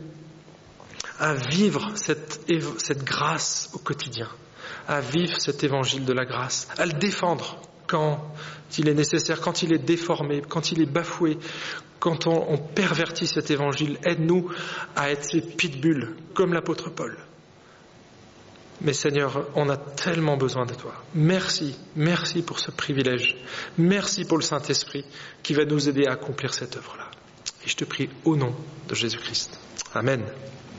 à vivre cette, cette grâce au quotidien, à vivre cet évangile de la grâce, à le défendre quand il est nécessaire, quand il est déformé, quand il est bafoué, quand on, on pervertit cet évangile. Aide-nous à être ces pitbulls, comme l'apôtre Paul. Mais Seigneur, on a tellement besoin de toi. Merci, merci pour ce privilège. Merci pour le Saint-Esprit qui va nous aider à accomplir cette œuvre-là. Et je te prie au nom de Jésus-Christ. Amen.